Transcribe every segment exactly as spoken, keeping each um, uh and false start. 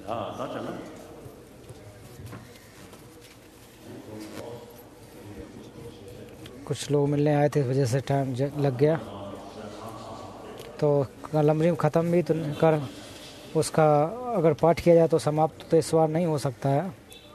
कुछ लोग मिलने आए थे, इस वजह से टाइम लग गया। तो कलमरी ख़त्म भी तो कर उसका अगर पाठ किया जाए तो समाप्त तो इस बार नहीं हो सकता है।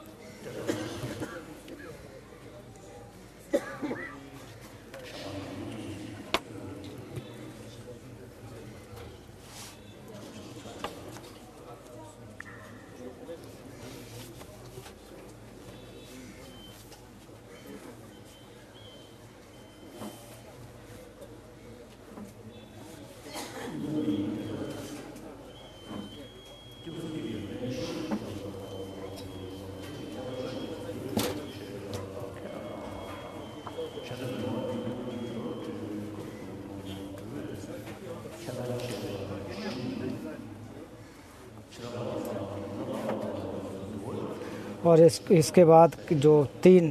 और इस इसके बाद जो तीन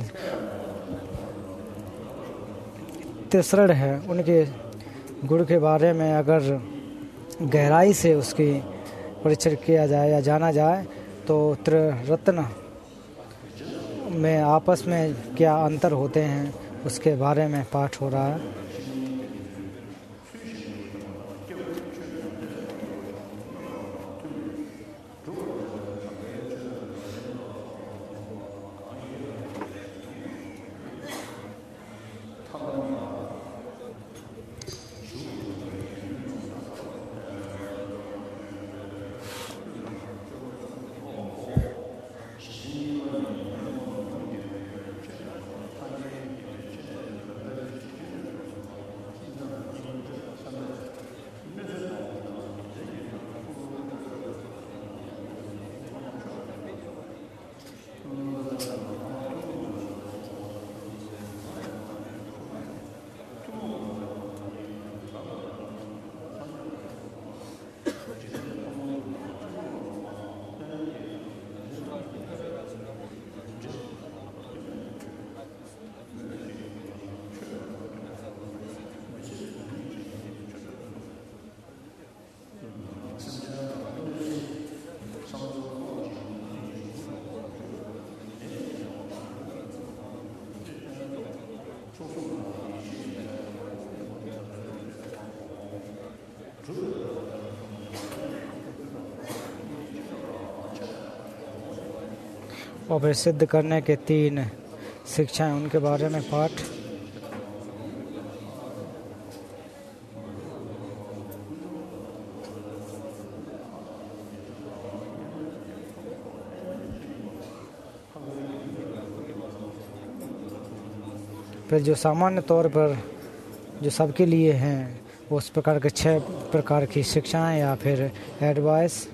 तिसरण है उनके गुण के बारे में अगर गहराई से उसकी परिचय किया जाए या जाना जाए तो त्रिरत्न में आपस में क्या अंतर होते हैं उसके बारे में पाठ हो रहा है। और फिर सिद्ध करने के तीन शिक्षाएं उनके बारे में पाठ। फिर जो सामान्य तौर पर जो सबके लिए हैं उस प्रकार के छह प्रकार की शिक्षाएं या फिर एडवाइस।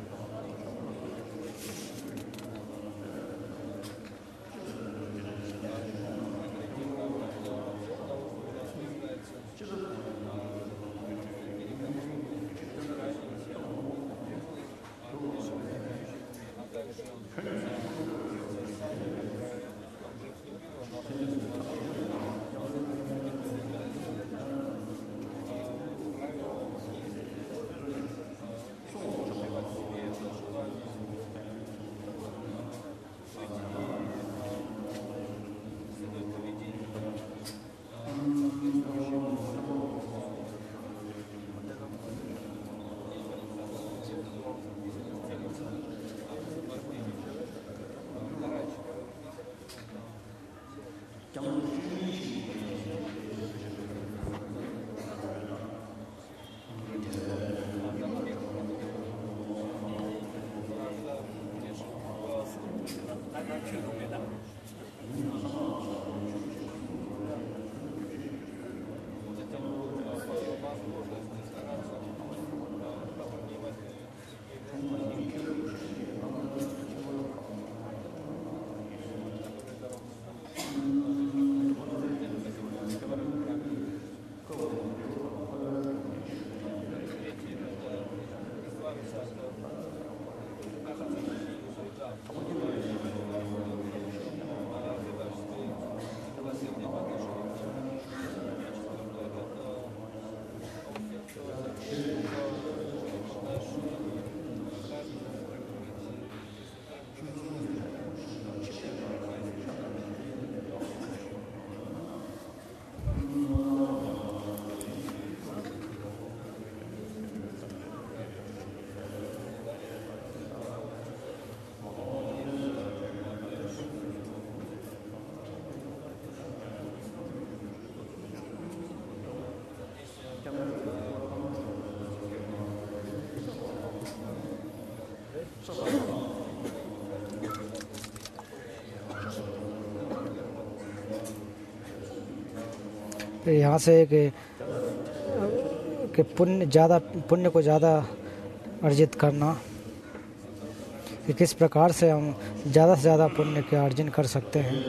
यहाँ से कि कि पुण्य ज़्यादा पुण्य को ज़्यादा अर्जित करना, कि किस प्रकार से हम ज़्यादा से ज़्यादा पुण्य के अर्जन कर सकते हैं।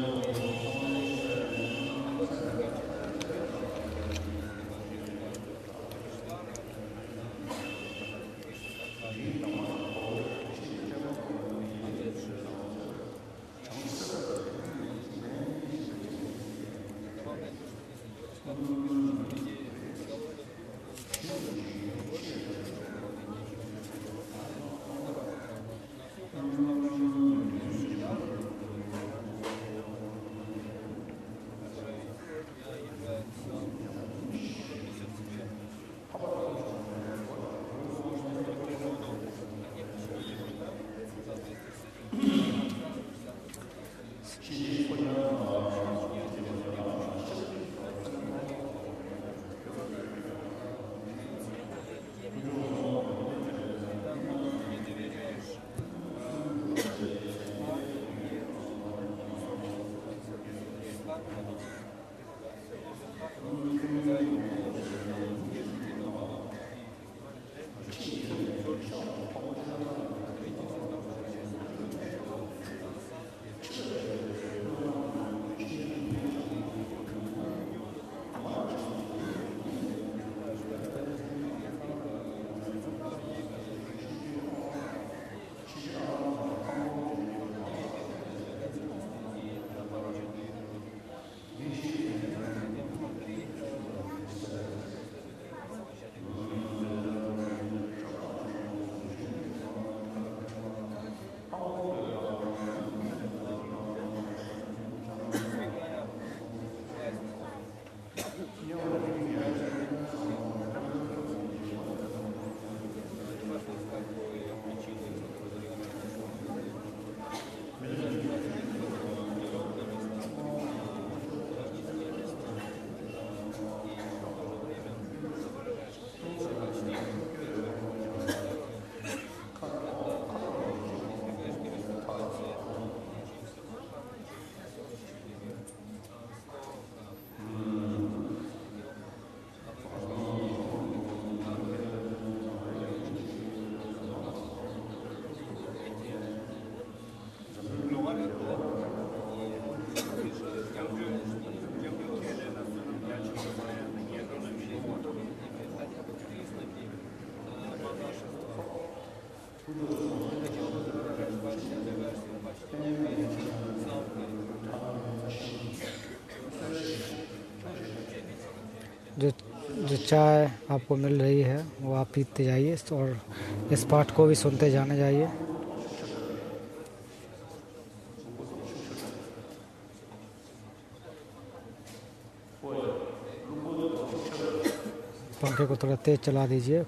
जो जो चाय आपको मिल रही है वो आप पीते जाइए और इस पाठ को भी सुनते जाने जाइए। पंखे को थोड़ा तेज चला दीजिए।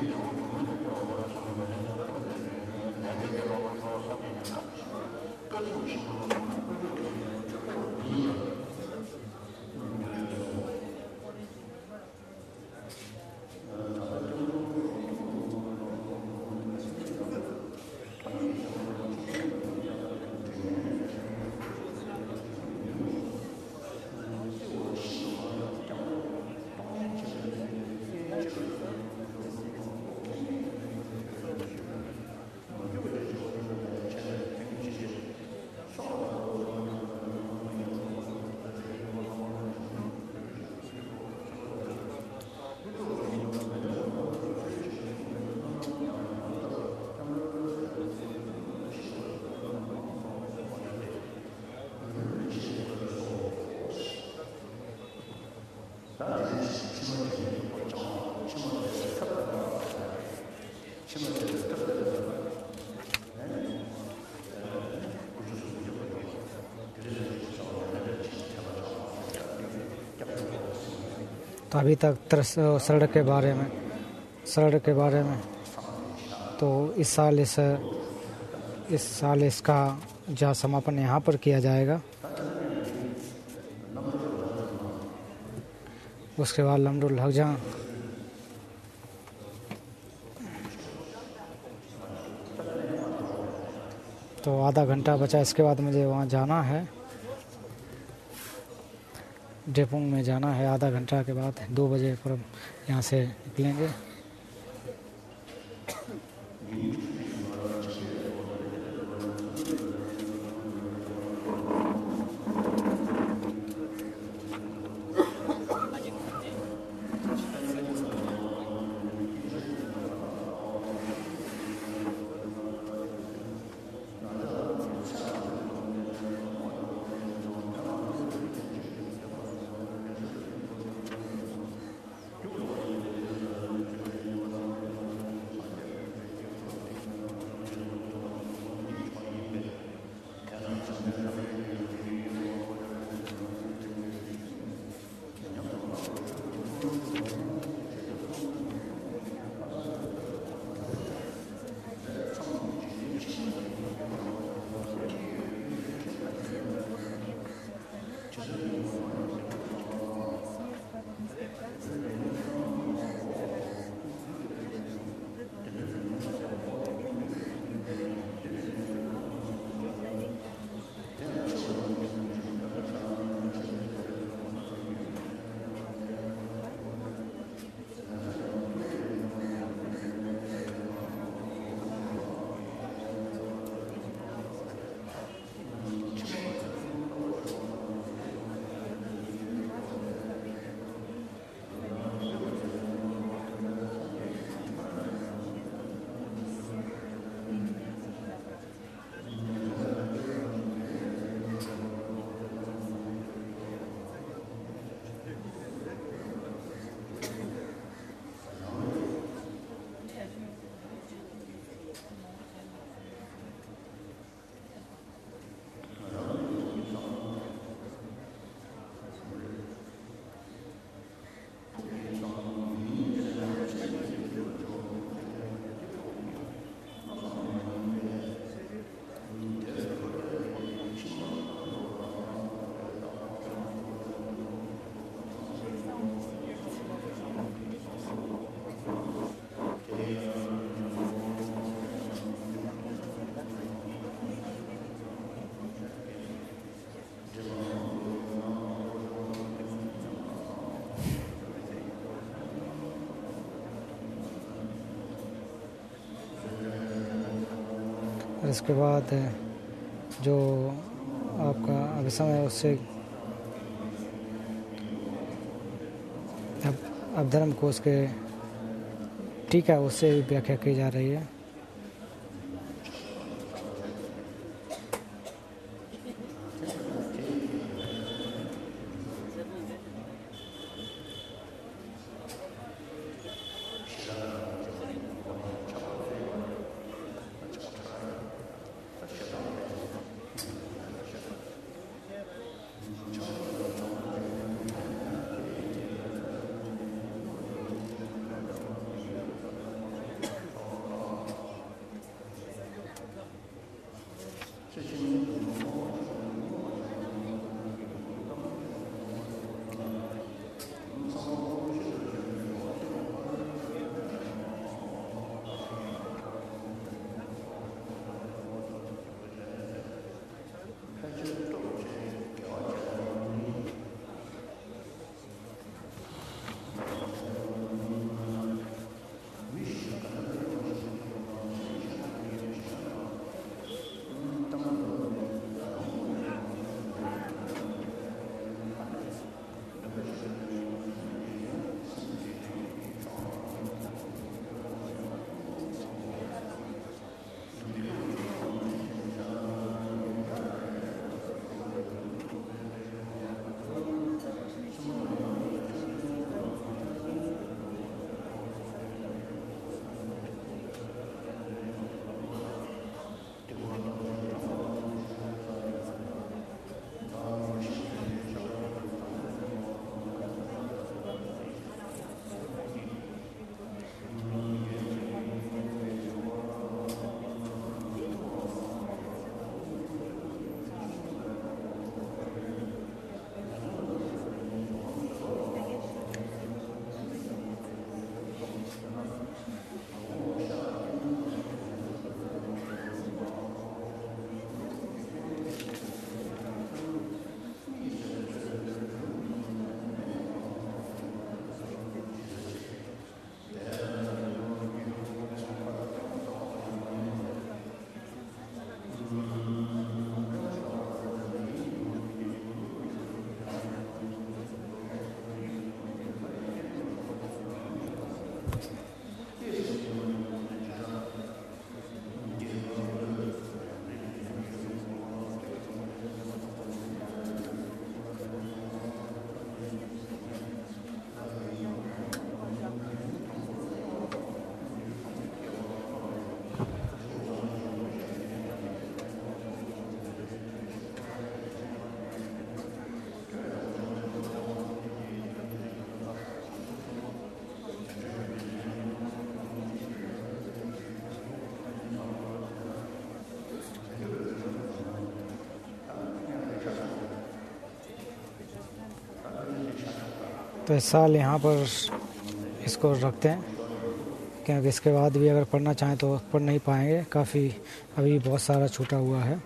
तो अभी तक तरस सड़क के बारे में सड़क के बारे में तो इस साल इस इस साल इसका जहाँ समापन यहाँ पर किया जाएगा। उसके बाद लमडुल हक जहाँ तो आधा घंटा बचा, इसके बाद मुझे वहाँ जाना है, डेपुंग में जाना है। आधा घंटा के बाद दो बजे पर यहाँ से निकलेंगे। इसके बाद जो आपका अभी समय है उससे अब अब धर्म कोश के टीका उससे व्याख्या की जा रही है। तो इस साल यहाँ पर इसको रखते हैं, क्योंकि इसके बाद भी अगर पढ़ना चाहें तो पढ़ नहीं पाएंगे, काफ़ी अभी बहुत सारा छूटा हुआ है।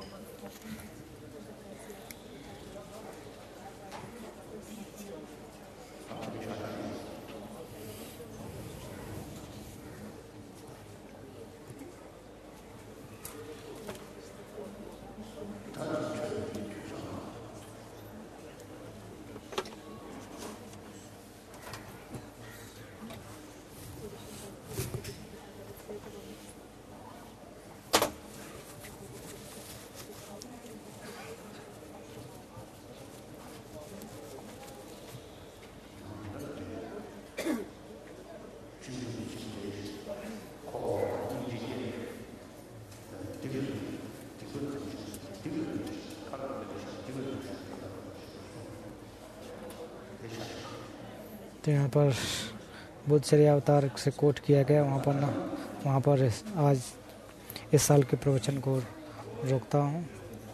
तो यहाँ पर बुद्धचर्या अवतार से कोट किया गया, वहाँ पर ना वहाँ पर आज इस साल के प्रवचन को रोकता हूँ।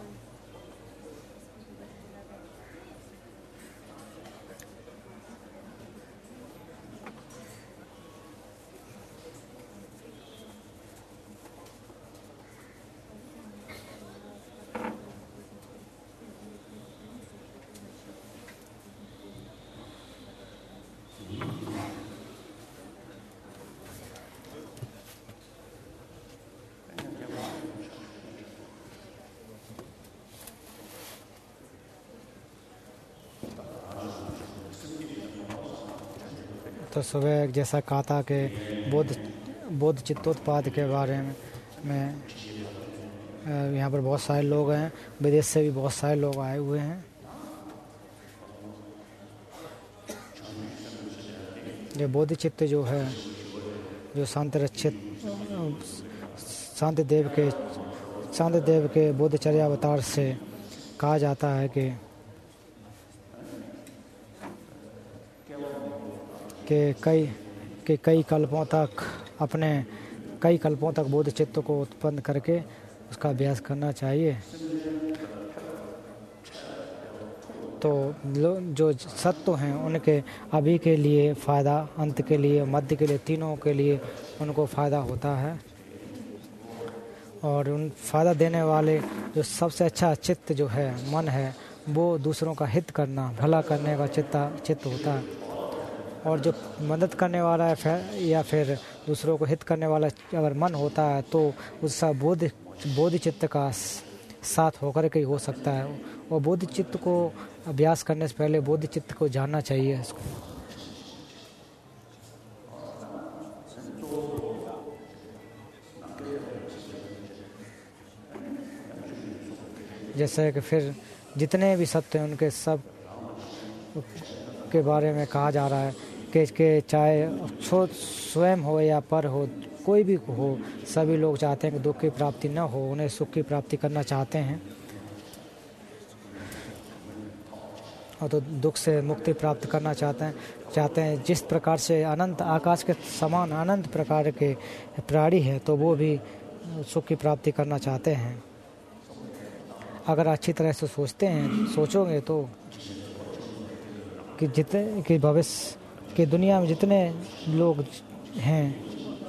तो सुबह जैसा कहा था कि बौद्ध बौद्ध चित्तोत्पाद के बारे में में यहाँ पर बहुत सारे लोग हैं, विदेश से भी बहुत सारे लोग आए हुए हैं। ये बौद्ध चित्त जो है, जो शांति रक्षित शांति देव के शांति देव के बुद्धचर्या अवतार से कहा जाता है कि कि कई कि कई कल्पों तक अपने कई कल्पों तक बोध चित्त को उत्पन्न करके उसका अभ्यास करना चाहिए। तो जो सत्व हैं उनके अभी के लिए फ़ायदा, अंत के लिए, मध्य के लिए, तीनों के लिए उनको फ़ायदा होता है। और उन फ़ायदा देने वाले जो सबसे अच्छा चित्त जो है, मन है, वो दूसरों का हित करना, भला करने का चित्त चित्त होता है। और जो मदद करने वाला है फिर या फिर दूसरों को हित करने वाला अगर मन होता है तो उसका बोध बोध चित्त का साथ होकर के ही हो सकता है। और बोध चित्त को अभ्यास करने से पहले बोध चित्त को जानना चाहिए इसको। जैसे कि फिर जितने भी सत्य हैं उनके सब के बारे में कहा जा रहा है कि, कि चाहे स्वयं हो या पर हो, कोई भी हो, सभी लोग चाहते हैं कि दुख की प्राप्ति न हो, उन्हें सुख की प्राप्ति करना चाहते हैं। और तो दुख से मुक्ति प्राप्त करना चाहते हैं चाहते हैं जिस प्रकार से अनंत आकाश के समान अनंत प्रकार के प्राणी हैं, तो वो भी सुख की प्राप्ति करना चाहते हैं। अगर अच्छी तरह से सोचते हैं सोचोगे तो कि जितने कि भविष्य कि दुनिया में जितने लोग हैं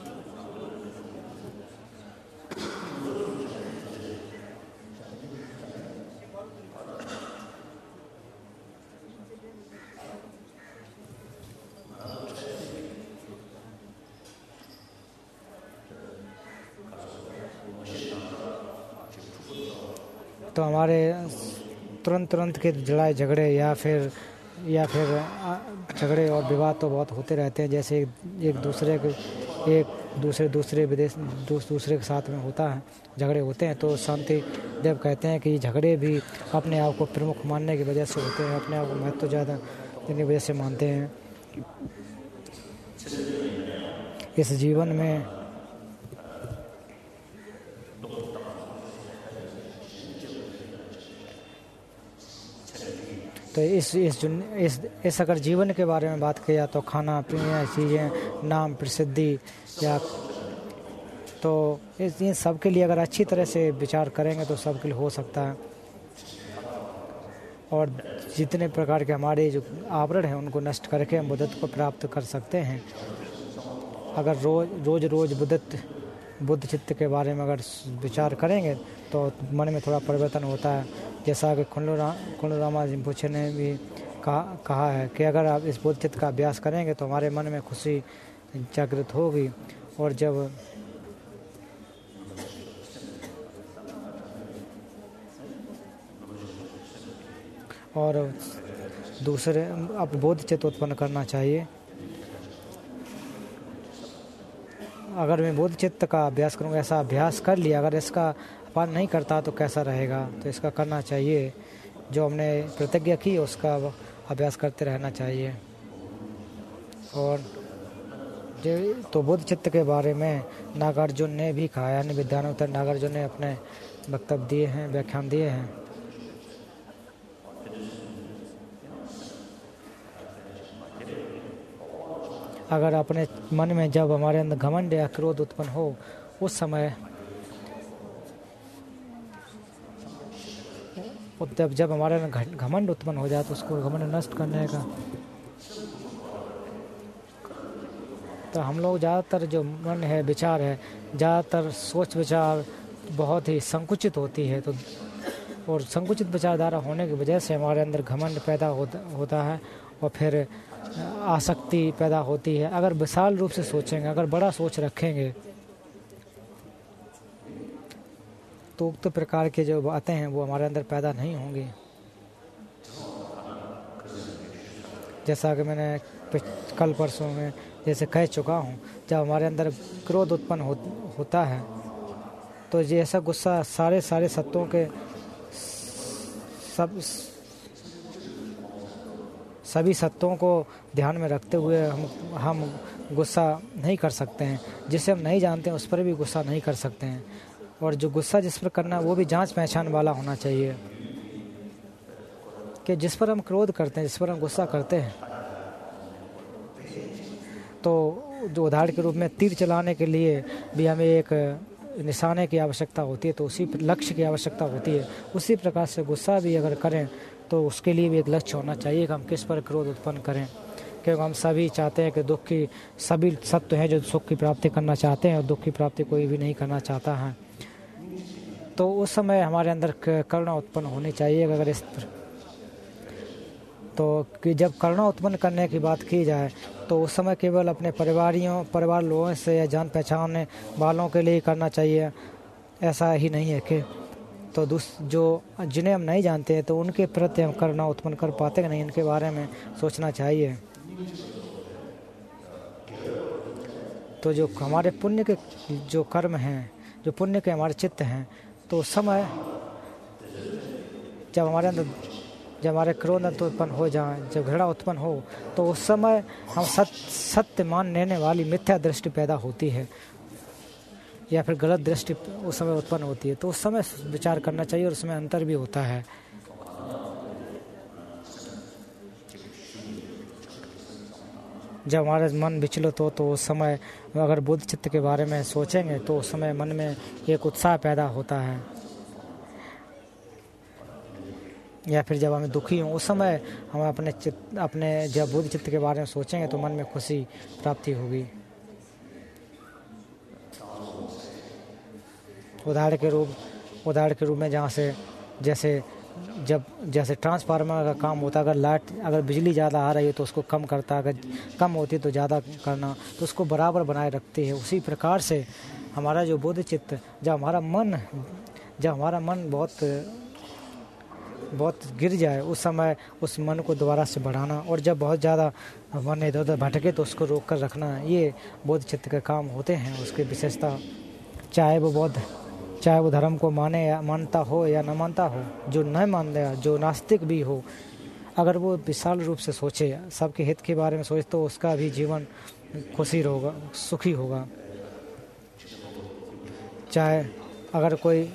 तो हमारे तुरंत तुरंत के लड़ाई झगड़े या फिर या फिर झगड़े और विवाद तो बहुत होते रहते हैं। जैसे एक दूसरे के एक दूसरे दूसरे विदेश दूसरे के साथ में होता है, झगड़े होते हैं। तो शांति देव कहते हैं कि झगड़े भी अपने आप को प्रमुख मानने की वजह से होते हैं, अपने आप को महत्व ज़्यादा देने की वजह से मानते हैं। इस जीवन में तो इस इस इस इस अगर जीवन के बारे में बात किया तो खाना पीना चीज़ें, नाम, प्रसिद्धि या तो इस इन सब के लिए अगर अच्छी तरह से विचार करेंगे तो सब के लिए हो सकता है। और जितने प्रकार के हमारे जो आवरण हैं उनको नष्ट करके हम बुद्धत्व को प्राप्त कर सकते हैं। अगर रोज रोज रोज बुद्धत्व बुद्ध चित्त के बारे में अगर विचार करेंगे तो मन में थोड़ा परिवर्तन होता है। जैसा कि खुनलू रा खुनलू रामा रिम्पोछे ने भी कहा कहा है कि अगर आप इस बुद्ध चित्त का अभ्यास करेंगे तो हमारे मन में खुशी जागृत होगी। और जब और दूसरे अब बोध चित्त उत्पन्न करना चाहिए। अगर मैं बोध चित्त का अभ्यास करूँगा, ऐसा अभ्यास कर लिया, अगर इसका पालन नहीं करता तो कैसा रहेगा। तो इसका करना चाहिए, जो हमने प्रतिज्ञा की उसका अभ्यास करते रहना चाहिए। और जो तो बोध चित्त के बारे में नागार्जुन ने भी कहा, यानी विद्यानंतर नागार्जुन ने अपने वक्तव्य दिए हैं, व्याख्यान दिए हैं। अगर अपने मन में जब हमारे अंदर घमंड या क्रोध उत्पन्न हो, उस समय जब जब हमारे अंदर घमंड उत्पन्न हो जाए तो उसको घमंड नष्ट करने का, तो हम लोग ज़्यादातर जो मन है, विचार है, ज़्यादातर सोच विचार बहुत ही संकुचित होती है। तो और संकुचित विचारधारा होने की वजह से हमारे अंदर घमंड पैदा होता होता है और फिर आसक्ति पैदा होती है। अगर विशाल रूप से सोचेंगे, अगर बड़ा सोच रखेंगे, तो उक्त प्रकार के जो बातें हैं वो हमारे अंदर पैदा नहीं होंगी। जैसा कि मैंने कल परसों में जैसे कह चुका हूँ, जब हमारे अंदर क्रोध उत्पन्न हो, होता है तो जैसा गुस्सा सारे सारे सत्यों के सब सभी सत्यों को ध्यान में रखते हुए हम हम गुस्सा नहीं कर सकते हैं। जिसे हम नहीं जानते हैं उस पर भी गुस्सा नहीं कर सकते हैं। और जो गुस्सा जिस पर करना है वो भी जांच पहचान वाला होना चाहिए, कि जिस पर हम क्रोध करते हैं, जिस पर हम गुस्सा करते हैं, तो जो उदाहरण के रूप में तीर चलाने के लिए भी हमें एक निशाने की आवश्यकता होती है, तो उसी लक्ष्य की आवश्यकता होती है। उसी प्रकार से गुस्सा भी अगर करें तो उसके लिए भी एक लक्ष्य होना चाहिए कि हम किस पर क्रोध उत्पन्न करें। क्योंकि हम सभी चाहते हैं कि दुख की, सभी सत्य हैं जो सुख की प्राप्ति करना चाहते हैं और दुख की प्राप्ति कोई भी नहीं करना चाहता है। तो उस समय हमारे अंदर करुणा उत्पन्न होनी चाहिए। अगर इस तो कि जब करुणा उत्पन्न करने की बात की जाए तो उस समय केवल अपने परिवारियों परिवार लोगों से या जान पहचान वालों के लिए करना चाहिए, ऐसा ही नहीं है कि तो दूस जो जिन्हें हम नहीं जानते हैं तो उनके प्रति हम करुणा उत्पन्न कर पाते हैं नहीं, इनके बारे में सोचना चाहिए। तो जो हमारे पुण्य के जो कर्म हैं, जो पुण्य के हमारे चित्त हैं, तो उस समय जब हमारे अंदर जब हमारे क्रोध उत्पन्न हो जाए, जब घृणा उत्पन्न हो, तो उस समय हम सत्य सत्य मान लेने वाली मिथ्या दृष्टि पैदा होती है या फिर गलत दृष्टि उस समय उत्पन्न होती है। तो उस समय विचार करना चाहिए और उसमें अंतर भी होता है। जब हमारा मन विचलित हो तो उस समय अगर बुद्ध चित्त के बारे में सोचेंगे तो उस समय मन में एक उत्साह पैदा होता है। या फिर जब हमें दुखी हों उस समय हम अपने चित्त अपने जब बुद्ध चित्त के बारे में सोचेंगे तो मन में खुशी प्राप्ति होगी। उदाहरण के रूप उदाहरण के रूप में जहाँ से जैसे जब जैसे ट्रांसफार्मर का काम होता है, अगर लाइट अगर बिजली ज़्यादा आ रही है तो उसको कम करता है, अगर कम होती है तो ज़्यादा करना, तो उसको बराबर बनाए रखती है। उसी प्रकार से हमारा जो बोध चित्त, जब हमारा मन जब हमारा मन बहुत बहुत गिर जाए उस समय उस मन को दोबारा से बढ़ाना, और जब बहुत ज़्यादा मन इधर उधर भटके तो उसको रोक कर रखना, ये बोध चित्त के काम होते हैं। उसकी विशेषता, चाहे वो बौद्ध चाहे वो धर्म को माने या मानता हो या न मानता हो, जो न मान दे, जो नास्तिक भी हो, अगर वो विशाल रूप से सोचे, सबके हित के बारे में सोचे, तो उसका भी जीवन खुशी होगा, सुखी होगा। चाहे अगर कोई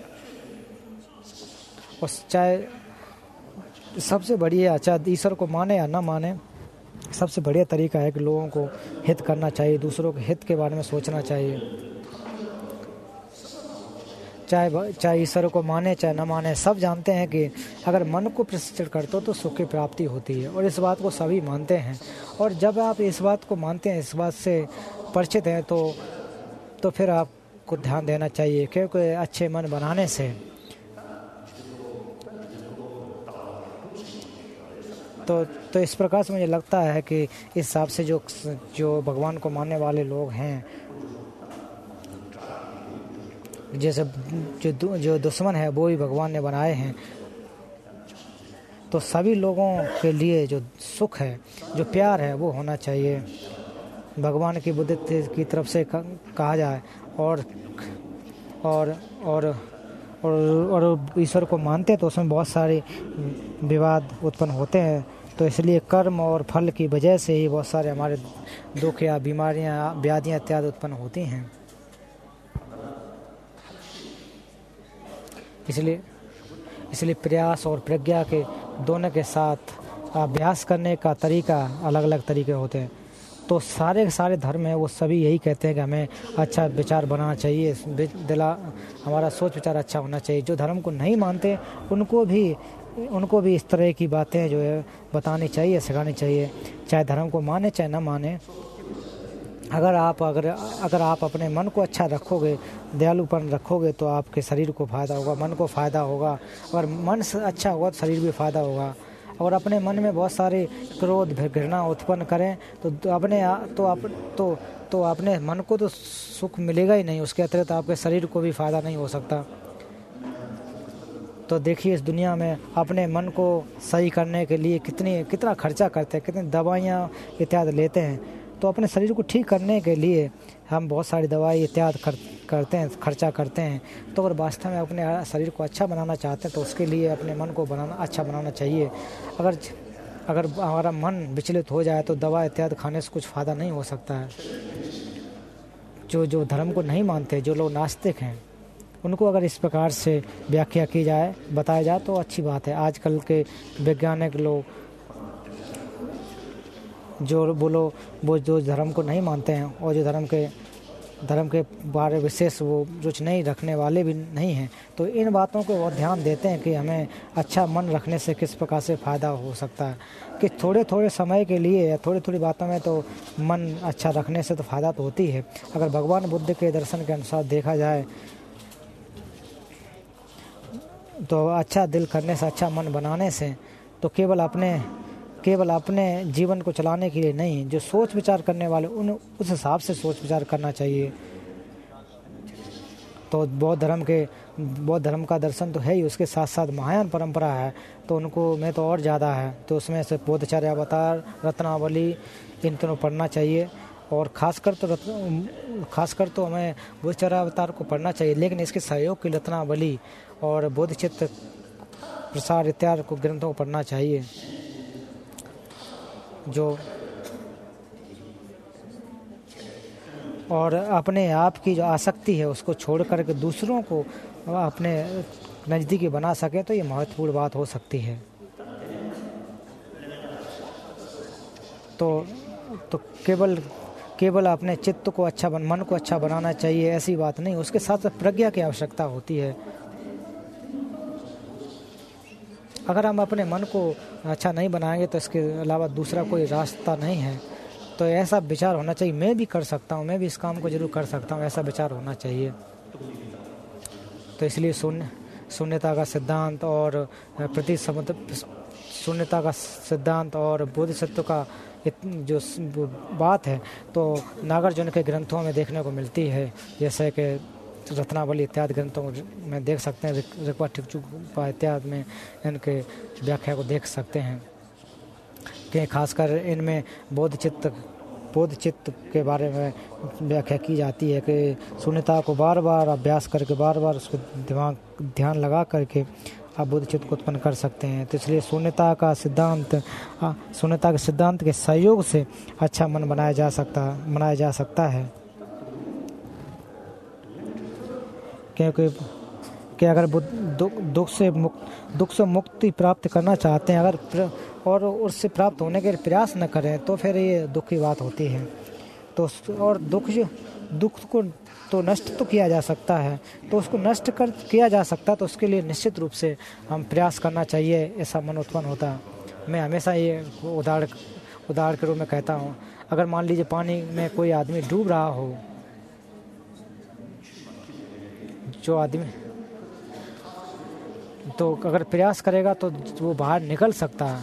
उस चाहे सबसे बढ़िया, चाहे ईश्वर को माने या ना माने, सबसे बढ़िया तरीका है कि लोगों को हित करना चाहिए, दूसरों के हित के बारे में सोचना चाहिए। चाहे चाहे ईश्वर को माने चाहे न माने, सब जानते हैं कि अगर मन को प्रशिक्षित करते हो तो सुख की प्राप्ति होती है, और इस बात को सभी मानते हैं। और जब आप इस बात को मानते हैं, इस बात से परिचित हैं, तो तो फिर आपको ध्यान देना चाहिए, क्योंकि अच्छे मन बनाने से तो तो इस प्रकार से मुझे लगता है कि इस हिसाब से जो जो भगवान को मानने वाले लोग हैं, जैसे जो जो दुश्मन है वो भी भगवान ने बनाए हैं, तो सभी लोगों के लिए जो सुख है, जो प्यार है, वो होना चाहिए। भगवान की बुद्धि की तरफ से कहा जाए, और और और और और ईश्वर को मानते हैं तो उसमें बहुत सारे विवाद उत्पन्न होते हैं। तो इसलिए कर्म और फल की वजह से ही बहुत सारे हमारे दुख या बीमारियां, व्याधियां इत्यादि उत्पन्न होती हैं। इसलिए इसलिए प्रयास और प्रज्ञा के दोनों के साथ अभ्यास करने का तरीका अलग अलग तरीके होते हैं। तो सारे के सारे धर्म हैं, वो सभी यही कहते हैं कि हमें अच्छा विचार बनाना चाहिए, दिला हमारा सोच विचार अच्छा होना चाहिए। जो धर्म को नहीं मानते उनको भी उनको भी इस तरह की बातें जो है बतानी चाहिए, सिखानी चाहिए, चाहे धर्म को माने चाहे ना माने। अगर आप अगर अगर आप अपने मन को अच्छा रखोगे, दयालुपन रखोगे, तो आपके शरीर को फ़ायदा होगा, मन को फ़ायदा होगा। अगर मन अच्छा होगा तो शरीर भी फ़ायदा होगा। और अपने मन में बहुत सारे क्रोध घृणा उत्पन्न करें तो अपने तो आप तो तो अपने मन को तो सुख मिलेगा ही नहीं, उसके अतिरिक्त आपके शरीर को भी फ़ायदा नहीं हो सकता। तो देखिए इस दुनिया में अपने मन को सही करने के लिए कितनी कितना खर्चा करते हैं, कितनी दवाइयाँ इत्यादि लेते हैं। तो अपने शरीर को ठीक करने के लिए हम बहुत सारी दवाई इत्यादि कर, करते हैं, खर्चा करते हैं। तो अगर वास्तव में अपने शरीर को अच्छा बनाना चाहते हैं तो उसके लिए अपने मन को बनाना अच्छा बनाना चाहिए। अगर अगर हमारा मन विचलित हो जाए तो दवा इत्यादि खाने से कुछ फ़ायदा नहीं हो सकता है। जो जो धर्म को नहीं मानते, जो लोग नास्तिक हैं, उनको अगर इस प्रकार से व्याख्या की जाए, बताया जाए तो अच्छी बात है। आजकल के वैज्ञानिक लोग जो बोलो वो जो धर्म को नहीं मानते हैं और जो धर्म के धर्म के बारे विशेष वो रुचि नहीं रखने वाले भी नहीं हैं, तो इन बातों को वो ध्यान देते हैं कि हमें अच्छा मन रखने से किस प्रकार से फ़ायदा हो सकता है। कि थोड़े थोड़े समय के लिए या थोड़ी थोड़ी बातों में तो मन अच्छा रखने से तो फ़ायदा तो होती है। अगर भगवान बुद्ध के दर्शन के अनुसार देखा जाए तो अच्छा दिल करने से, अच्छा मन बनाने से, तो केवल अपने केवल अपने जीवन को चलाने के लिए नहीं, जो सोच विचार करने वाले उन उस हिसाब से सोच विचार करना चाहिए। तो बौद्ध धर्म के बौद्ध धर्म का दर्शन तो है ही, उसके साथ साथ महायान परंपरा है, तो उनको में तो और ज़्यादा है। तो उसमें से बोधाचार्य अवतार, रत्नावली, इन तीनों पढ़ना चाहिए। और ख़ासकर तो रत्न खासकर तो हमें बोधाचार्य अवतार को पढ़ना चाहिए, लेकिन इसके सहयोग की रत्नावली और बोधिचित्त प्रसार इत्यादि को ग्रंथों को पढ़ना चाहिए। जो और अपने आप की जो आसक्ति है उसको छोड़ कर के दूसरों को अपने नज़दीकी बना सके, तो ये महत्वपूर्ण बात हो सकती है। तो तो केवल केवल अपने चित्त को अच्छा बन मन को अच्छा बनाना चाहिए, ऐसी बात नहीं, उसके साथ साथ प्रज्ञा की आवश्यकता होती है। अगर हम अपने मन को अच्छा नहीं बनाएंगे तो इसके अलावा दूसरा कोई रास्ता नहीं है। तो ऐसा विचार होना चाहिए, मैं भी कर सकता हूँ, मैं भी इस काम को जरूर कर सकता हूँ, ऐसा विचार होना चाहिए। तो इसलिए शून्य शून्यता का सिद्धांत और प्रति शून्यता का सिद्धांत और बोधिसत्व का जो बात है तो नागार्जुन के ग्रंथों में देखने को मिलती है, जैसे कि रत्नावली इत्यादि ग्रंथों में देख सकते हैं, ऋग्पा टिकचुपा इत्यादि में इनके व्याख्या को देख सकते हैं कि खासकर इनमें बोधचित्त बोधचित्त के बारे में व्याख्या की जाती है कि शून्यता को बार बार अभ्यास करके, बार बार उसको दिमाग ध्यान लगा करके आप बोधचित्त को उत्पन्न कर सकते हैं। तो इसलिए शून्यता का सिद्धांत शून्यता के सिद्धांत के सहयोग से अच्छा मन बनाया जा सकता बनाया जा सकता है। क्योंकि कि अगर दुख से मुक्त दुख से मुक्ति प्राप्त करना चाहते हैं, अगर और उससे प्राप्त होने के प्रयास न करें तो फिर ये दुख की बात होती है। तो और दुख जो दुख को तो नष्ट तो किया जा सकता है, तो उसको नष्ट कर किया जा सकता है तो उसके लिए निश्चित रूप से हम प्रयास करना चाहिए, ऐसा मन उत्पन्न होता है। मैं हमेशा ये उदाहरण उदाहरण के रूप में कहता हूँ, अगर मान लीजिए पानी में कोई आदमी डूब रहा हो, जो आदमी तो अगर प्रयास करेगा तो वो बाहर निकल सकता है।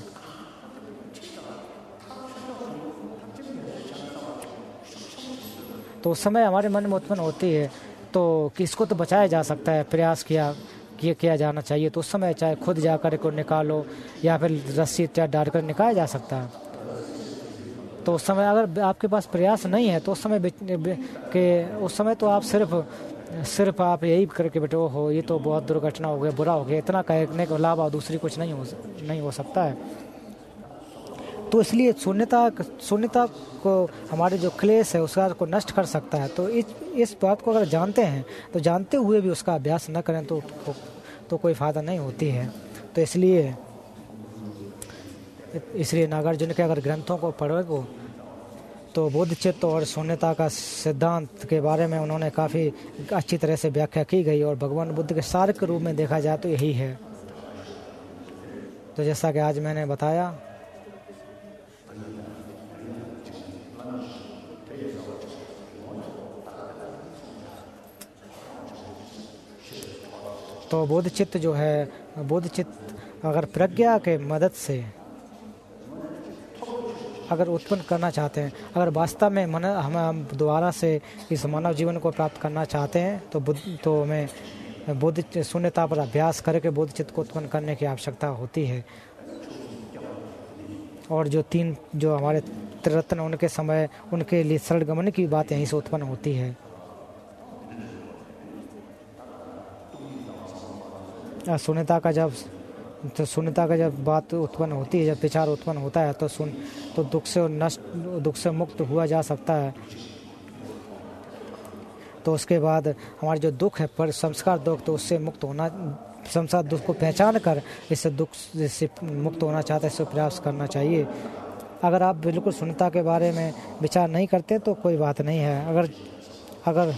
तो उस समय हमारे मन में उत्पन्न होती है तो किसको तो बचाया जा सकता है, प्रयास किया किया किया जाना चाहिए। तो उस समय चाहे खुद जाकर को निकालो या फिर रस्सी इत्यादि डालकर निकाला जा सकता है। तो उस समय अगर आपके पास प्रयास नहीं है तो उस समय के उस समय तो आप सिर्फ सिर्फ आप यही करके बैठे हो, ये तो बहुत दुर्घटना हो गया, बुरा हो गया, इतना कहने के अलावा दूसरी कुछ नहीं हो नहीं हो सकता है। तो इसलिए शून्यता शून्यता को हमारे जो क्लेश है उसका को नष्ट कर सकता है। तो इस इस बात को अगर जानते हैं तो जानते हुए भी उसका अभ्यास न करें तो तो कोई फ़ायदा नहीं होती है। तो इसलिए इसलिए नागार्जुन के अगर ग्रंथों को पढ़ो तो बोधचित्त और शून्यता का सिद्धांत के बारे में उन्होंने काफ़ी अच्छी तरह से व्याख्या की गई और भगवान बुद्ध के सार के रूप में देखा जाए तो यही है। तो जैसा कि आज मैंने बताया, तो बोधचित्त जो है, बोधचित्त अगर प्रज्ञा के मदद से अगर उत्पन्न करना चाहते हैं, अगर वास्तव में मन हम हम दोबारा से इस मानव जीवन को प्राप्त करना चाहते हैं तो बुद्ध तो हमें बोध शून्यता पर अभ्यास करके बोधचित्त को उत्पन्न करने की आवश्यकता होती है। और जो तीन जो हमारे त्रिरत्न उनके समय उनके लिए सरलगमन की बात यहीं से उत्पन्न होती है। शून्यता का जब तो शून्यता का जब बात उत्पन्न होती है, जब विचार उत्पन्न होता है तो सुन तो दुख से नष्ट दुख से मुक्त हुआ जा सकता है। तो उसके बाद हमारे जो दुख है पर संस्कार दुख, तो उससे मुक्त होना, संसार दुख को पहचान कर इससे दुख से मुक्त होना चाहते हैं, इससे प्रयास करना चाहिए। अगर आप बिल्कुल शून्यता के बारे में विचार नहीं करते तो कोई बात नहीं है। अगर अगर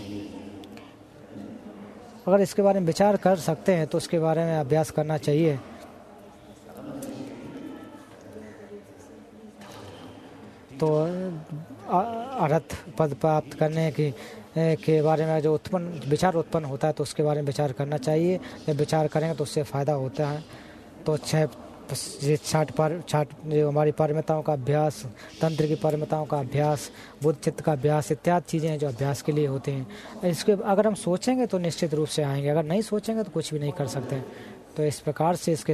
अगर इसके बारे में विचार कर सकते हैं तो उसके बारे में अभ्यास करना चाहिए। तो अर्हत पद प्राप्त करने की के बारे में जो उत्पन्न विचार उत्पन्न होता है तो उसके बारे में विचार करना चाहिए। जब विचार करेंगे तो उससे फ़ायदा होता है। तो छः छाट पर छाट जो हमारी पारमिताओं का अभ्यास, तंत्र की पारमिताओं का अभ्यास, बुद्ध चित्त का अभ्यास इत्यादि चीज़ें हैं जो अभ्यास के लिए होते हैं। इसके अगर हम सोचेंगे तो निश्चित रूप से आएंगे, अगर नहीं सोचेंगे तो कुछ भी नहीं कर सकते। तो इस प्रकार से इसके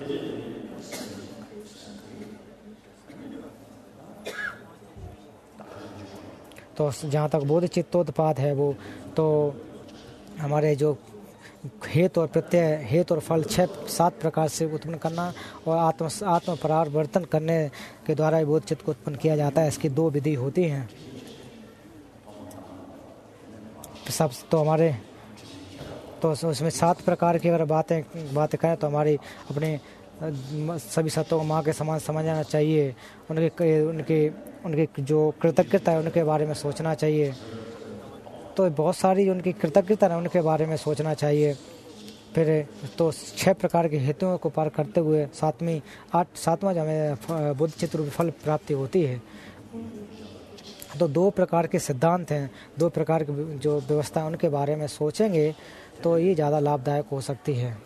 तो जहाँ तक बोध चित्तोत्पाद है वो तो हमारे जो हेतु और प्रत्यय, हेतु और फल छह सात प्रकार से उत्पन्न करना और आत्म आत्म परावर्तन करने के द्वारा बोध चित्त को उत्पन्न किया जाता है। इसकी दो विधि होती हैं। सब तो हमारे तो उसमें सात प्रकार की अगर बातें बातें करें तो हमारी अपने सभी सत्यों को माँ के समान समझना चाहिए। उनके उनके उनकी जो कृतज्ञता है उनके बारे में सोचना चाहिए। तो बहुत सारी उनकी कृतज्ञता है उनके बारे में सोचना चाहिए। फिर तो छह प्रकार के हेतुओं को पार करते हुए सातवीं आठ सातवां जब हमें बुद्ध चित्त रूपी फल प्राप्ति होती है। तो दो प्रकार के सिद्धांत हैं, दो प्रकार की जो व्यवस्था है उनके बारे में सोचेंगे तो ये ज़्यादा लाभदायक हो सकती है।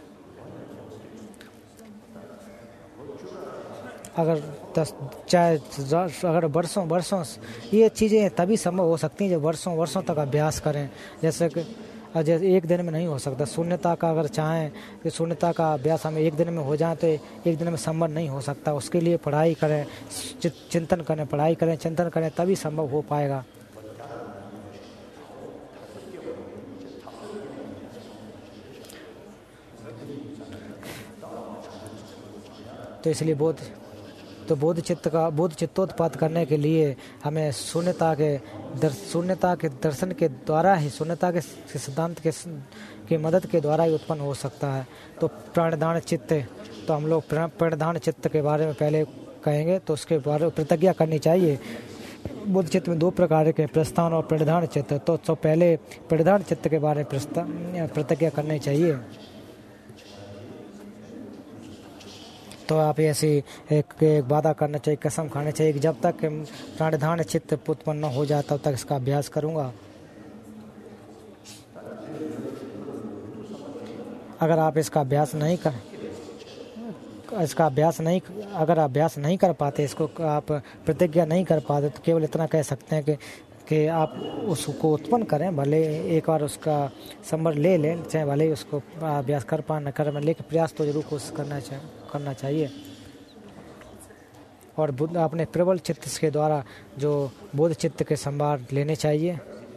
अगर दस चाहे अगर वर्षों वर्षों ये चीज़ें तभी संभव हो सकती हैं जब वर्षों वर्षों तक अभ्यास करें। जैसे कि जैसे एक दिन में नहीं हो सकता। शून्यता का अगर चाहें कि शून्यता का अभ्यास हमें एक दिन में हो जाए तो एक दिन में संभव नहीं हो सकता। उसके लिए पढ़ाई करें, चिंतन करें, पढ़ाई करें, चिंतन करें, तभी संभव हो पाएगा। तो इसलिए बोध तो बोध चित्त का बोध चित्तोत्पाद करने के लिए हमें शून्यता के दर शून्यता के दर्शन के द्वारा ही, शून्यता के सिद्धांत के की मदद के द्वारा ही उत्पन्न हो सकता है। तो प्रणधान चित्त, तो हम लोग प्रणधान चित्त के बारे में पहले कहेंगे। तो उसके बारे में प्रतिज्ञा करनी चाहिए। बुद्ध चित्त में दो प्रकार के, प्रस्थान और परिधान चित्त। तो, तो पहले परिधान चित्त के बारे में प्रतिज्ञा करनी चाहिए। तो आप ऐसी एक, एक वादा करना चाहिए, कसम खानी चाहिए कि जब तक परिधान चित्त उत्पन्न हो जाए तब तक इसका अभ्यास करूँगा। अगर आप इसका अभ्यास नहीं कर इसका अभ्यास नहीं अगर अभ्यास नहीं कर पाते, इसको आप प्रतिज्ञा नहीं कर पाते, तो केवल इतना कह सकते हैं कि कि आप उसको उत्पन्न करें, भले एक बार उसका संबर ले लें, चाहे भले ही उसको अभ्यास कर पा न कर, लेकिन प्रयास तो जरूर कोशिश करना चाहिए करना चाहिए और बुद्ध अपने प्रबल चित्त के द्वारा जो बोध चित्त के संभार लेने चाहिए।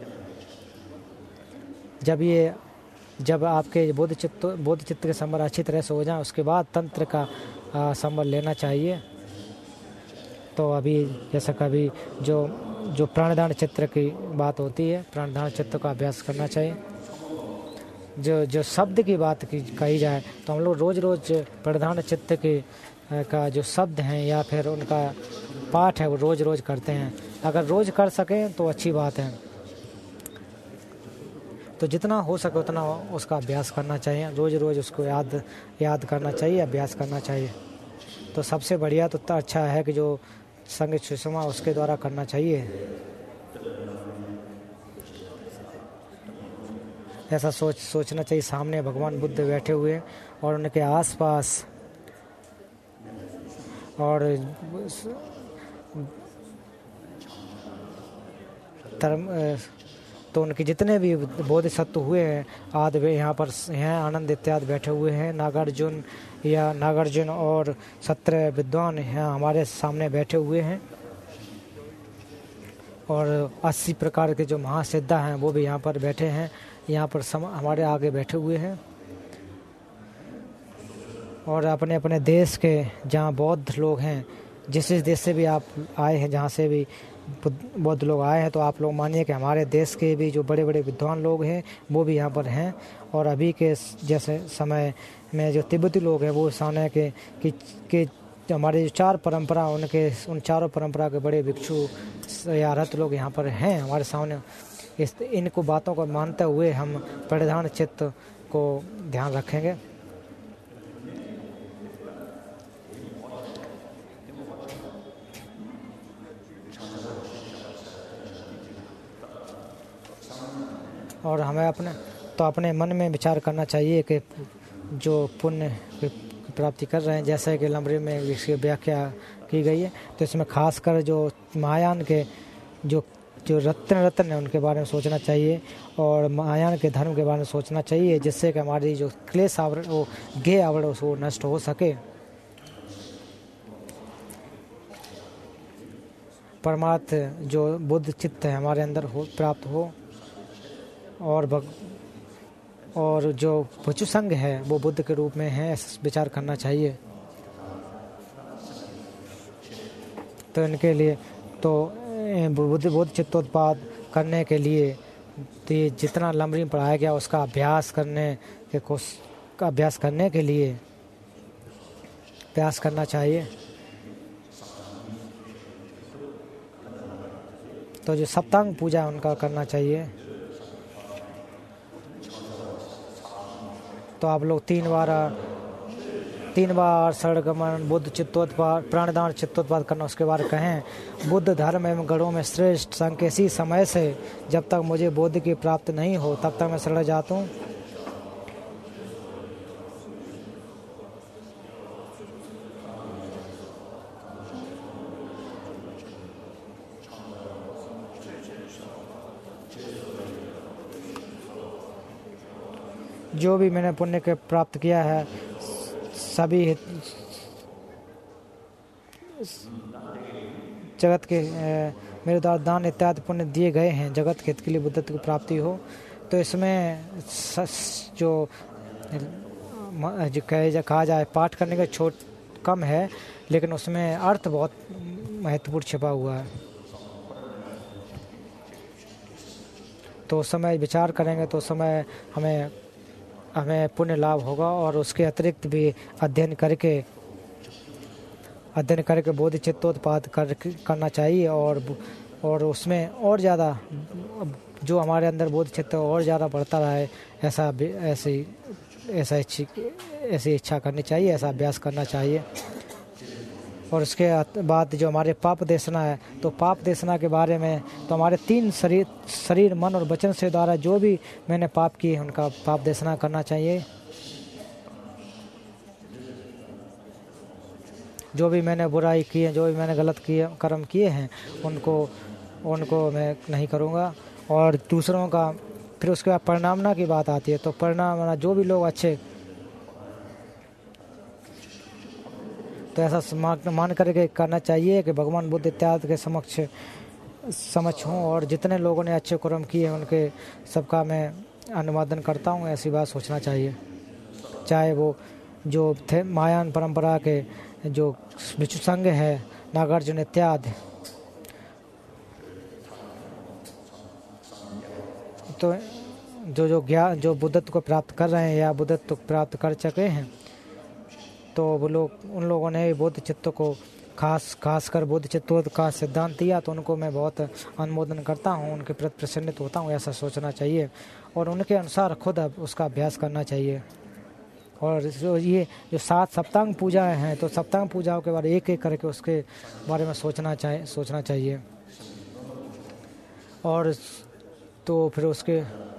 जब ये जब आपके बोध चित्त बोध चित्त के संभार अच्छी तरह से हो जाए, उसके बाद तंत्र का संभार लेना चाहिए। तो अभी जैसा कभी जो जो प्राणदान चित्र की बात होती है, प्राणदान चित्र का अभ्यास करना चाहिए। जो जो शब्द की बात की कही जाए तो हम लोग रोज़ रोज़ प्रधान चित्त के का जो शब्द हैं या फिर उनका पाठ है वो रोज़ रोज़ करते हैं। अगर रोज़ कर सकें तो अच्छी बात है, तो जितना हो सके उतना उसका अभ्यास करना चाहिए, रोज़ रोज़ उसको याद याद करना चाहिए, अभ्यास करना चाहिए। तो सबसे बढ़िया तो अच्छा है कि जो संगीत सुषमा उसके द्वारा करना चाहिए। ऐसा सोच सोचना चाहिए सामने भगवान बुद्ध बैठे हुए और उनके आसपास और धर्म तो उनके जितने भी बोधिसत्व हुए हैं आदि वे यहाँ पर हैं, आनंद इत्यादि बैठे हुए हैं। नागार्जुन या नागार्जुन और सत्रह विद्वान यहाँ हमारे सामने बैठे हुए हैं और अस्सी प्रकार के जो महासिद्धा हैं वो भी यहाँ पर बैठे हैं, यहाँ पर सम, हमारे आगे बैठे हुए हैं। और अपने अपने देश के जहाँ बौद्ध लोग हैं, जिस जिस देश से भी आप आए हैं, जहाँ से भी बौद्ध लोग आए हैं, तो आप लोग मानिए कि हमारे देश के भी जो बड़े बड़े विद्वान लोग हैं वो भी यहाँ पर हैं। और अभी के जैसे समय में जो तिब्बती लोग हैं वो सामने के कि, कि हमारे जो चार परंपरा उनके उन चारों परंपरा के बड़े भिक्षु या रथ लोग यहाँ पर हैं हमारे सामने। इस इनको बातों को मानते हुए हम परिधान चित्त को ध्यान रखेंगे। और हमें अपने तो अपने मन में विचार करना चाहिए कि जो पुण्य की प्राप्ति कर रहे हैं, जैसे कि लमरी में इसकी व्याख्या की गई है, तो इसमें खासकर जो महायान के जो जो रत्न रत्न है उनके बारे में सोचना चाहिए और महायान के धर्म के बारे में सोचना चाहिए, जिससे कि हमारी जो क्लेश आवरण वो गे आवरण वो नष्ट हो सके, परमार्थ जो बुद्ध चित्त है हमारे अंदर हो प्राप्त हो और भग और जो पशु संघ है वो बुद्ध के रूप में है, ऐसा विचार करना चाहिए। तो इनके लिए तो बुद्ध बुद्ध चित्तोत्पाद करने के लिए तो ये जितना लमरी में पढ़ाया गया उसका अभ्यास करने के कोशिश का अभ्यास करने के लिए प्रयास करना चाहिए। तो जो सप्तांग पूजा उनका करना चाहिए। तो आप लोग तीन बार तीन बार षडगमन बुद्ध चित्तोत्पाद प्राणदान चित्तोत्पाद करना, उसके बाद कहें बुद्ध धर्म एवं गणों में श्रेष्ठ संकेसी समय से जब तक मुझे बोध की प्राप्त नहीं हो तब तक मैं शरण जाता हूँ। जो भी मैंने पुण्य के प्राप्त किया है सभी जगत के मेरे द्वारा दान इत्यादि पुण्य दिए गए हैं, जगत के हित के लिए बुद्धत्व की प्राप्ति हो। तो इसमें जो जो कहे कहा जाए पाठ करने का छोट कम है, लेकिन उसमें अर्थ बहुत महत्वपूर्ण छिपा हुआ है। तो उस समय विचार करेंगे तो उस समय हमें हमें पुण्य लाभ होगा। और उसके अतिरिक्त भी अध्ययन करके अध्ययन करके बोधि चित्तोत्पाद कर करना चाहिए और और उसमें और ज़्यादा जो हमारे अंदर बोध चित्त और ज़्यादा बढ़ता रहे, ऐसा ऐसी ऐसा इच्छी ऐसी इच्छा करनी चाहिए, ऐसा अभ्यास करना चाहिए। और उसके बाद जो हमारे पाप देशना है, तो पाप देशना के बारे में तो हमारे तीन शरीर शरीर मन और वचन से द्वारा जो भी मैंने पाप किए उनका पाप देशना करना चाहिए। जो भी मैंने बुराई की है, जो भी मैंने गलत किए कर्म किए हैं, उनको उनको मैं नहीं करूँगा। और दूसरों का फिर उसके बाद परिणामना की बात आती है, तो परिणाम जो भी लोग अच्छे, तो ऐसा मान करके करना चाहिए कि भगवान बुद्ध इत्यादि के समक्ष समक्ष हूँ और जितने लोगों ने अच्छे कर्म किए हैं उनके सबका मैं अनुवादन करता हूँ, ऐसी बात सोचना चाहिए। चाहे वो जो थे मायान परंपरा के जो भिक्षु संघ है, नागार्जुन इत्यादि, तो जो जो ज्ञान जो बुद्धत्व को प्राप्त कर रहे हैं या बुद्धत्व को प्राप्त कर चुके हैं, तो वो लोग उन लोगों ने बुद्ध चित्त को खास खास कर बुद्ध चित्तों का सिद्धांत दिया, तो उनको मैं बहुत अनुमोदन करता हूँ, उनके प्रति प्रसन्नित होता हूँ। ऐसा सोचना चाहिए और उनके अनुसार खुद उसका अभ्यास करना चाहिए। और जो ये जो सात सप्तांग पूजाएं हैं, तो सप्तांग पूजाओं के बारे एक एक करके उसके बारे में सोचना चाहिए सोचना चाहिए और तो फिर उसके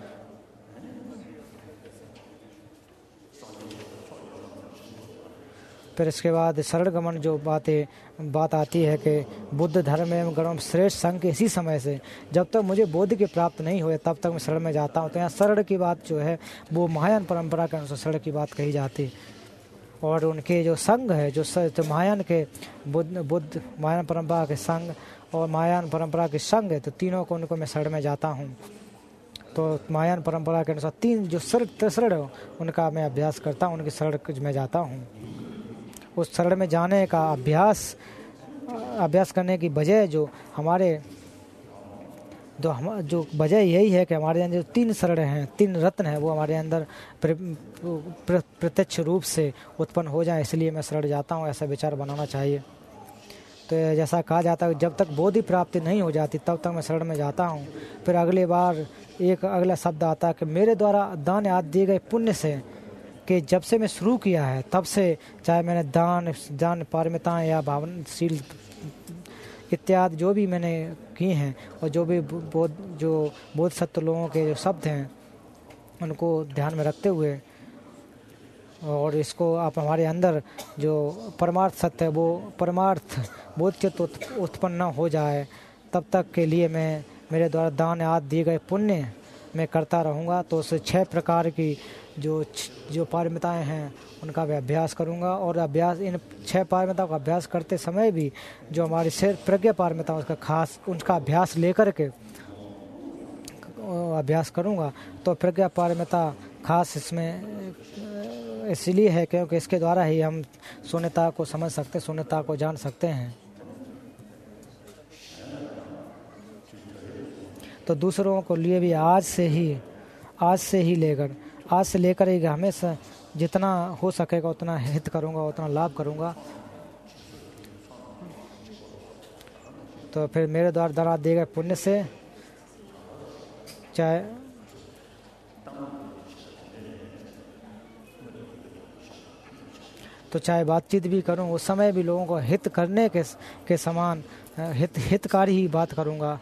फिर इसके बाद शरण गमन जो बातें बात आती है कि बुद्ध धर्म एवं गणों श्रेष्ठ संघ के इसी समय से जब तक मुझे बोध के प्राप्त नहीं हुए तब तक मैं शरण में जाता हूँ। तो यहाँ शरण की बात जो है वो महायान परंपरा के अनुसार शरण की बात कही जाती। और उनके जो संघ है, जो, जो महायान के बुद्ध बुद्ध महायान परंपरा के संघ और महायान परंपरा के संघ है, तो तीनों को उनको मैं शरण में जाता हूँ। तो महायान परंपरा के अनुसार तीन जो शरण शरण हो उनका मैं अभ्यास करता हूँ, उनकी शरण में जाता हूँ। उस शरण में जाने का अभ्यास अभ्यास करने की वजह जो हमारे जो हम जो वजह यही है कि हमारे अंदर जो तीन शरण हैं, तीन रत्न हैं, वो हमारे अंदर प्र, प्र, प्रत्यक्ष रूप से उत्पन्न हो जाए, इसलिए मैं शरण जाता हूँ। ऐसा विचार बनाना चाहिए। तो जैसा कहा जाता है जब तक बोधि प्राप्ति नहीं हो जाती तब तक मैं शरण में जाता हूँ। फिर अगली बार एक अगला शब्द आता है कि मेरे द्वारा दान आदि दिए गए पुण्य से कि जब से मैं शुरू किया है तब से चाहे मैंने दान दान पारमिताएँ या भावनशील इत्यादि जो भी मैंने की हैं और जो भी बोध जो बोधसत्व लोगों के जो शब्द हैं उनको ध्यान में रखते हुए और इसको आप हमारे अंदर जो परमार्थ सत्य है वो परमार्थ बोधचित्त उत्पन्न न हो जाए तब तक के लिए मैं मेरे द्वारा दान आदि दिए गए पुण्य मैं करता रहूँगा। तो उस छह प्रकार की जो जो पारमिताएँ हैं उनका मैं अभ्यास करूँगा। और अभ्यास इन छह पारमिताओं का अभ्यास करते समय भी जो हमारी सिर्फ प्रज्ञा पारमिता उसका खास उनका अभ्यास लेकर के अभ्यास करूँगा। तो प्रज्ञा पारमिता खास इसमें इसलिए है क्योंकि इसके द्वारा ही हम शून्यता को समझ सकते शून्यता को जान सकते हैं। तो दूसरों को लिए भी आज से ही आज से ही लेकर आज से लेकर ही हमेशा जितना हो सकेगा उतना हित करूँगा, उतना लाभ करूँगा। तो फिर मेरे द्वारा दरा दिए गए पुण्य से चाहे तो चाहे बातचीत भी करूँ उस समय भी लोगों को हित करने के के समान हित हितकारी ही बात करूँगा।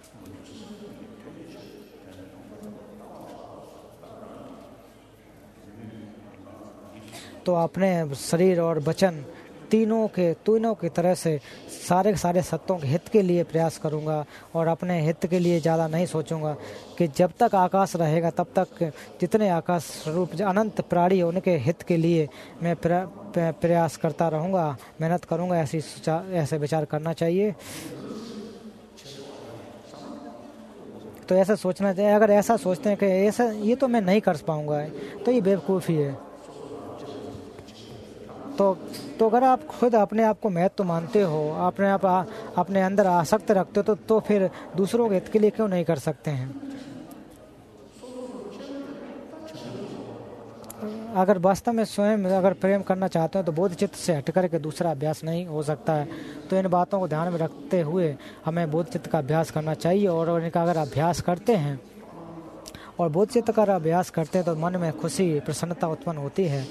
तो अपने शरीर और वचन तीनों के तीनों की तरह से सारे सारे सत्यों के हित के लिए प्रयास करूंगा और अपने हित के लिए ज़्यादा नहीं सोचूंगा कि जब तक आकाश रहेगा तब तक जितने आकाश स्वरूप अनंत प्राणी उनके हित के लिए मैं प्रयास करता रहूंगा, मेहनत करूंगा। ऐसी ऐसे विचार करना चाहिए। तो ऐसा सोचना चाहिए। अगर ऐसा सोचते हैं कि ऐसा ये तो मैं नहीं कर पाऊंगा तो ये बेवकूफ़ी है। तो तो अगर आप खुद अपने आप को महत्व तो मानते हो, अपने आप आ, अपने अंदर आसक्त रखते हो तो तो फिर दूसरों के हित के लिए क्यों नहीं कर सकते हैं। अगर वास्तव में स्वयं अगर प्रेम करना चाहते हो तो बोध चित्त से हट कर के दूसरा अभ्यास नहीं हो सकता है। तो इन बातों को ध्यान में रखते हुए हमें बोध चित्त का अभ्यास करना चाहिए। और इनका अगर अभ्यास करते हैं और बोध चित्त का अभ्यास करते हैं तो मन में खुशी प्रसन्नता उत्पन्न होती है।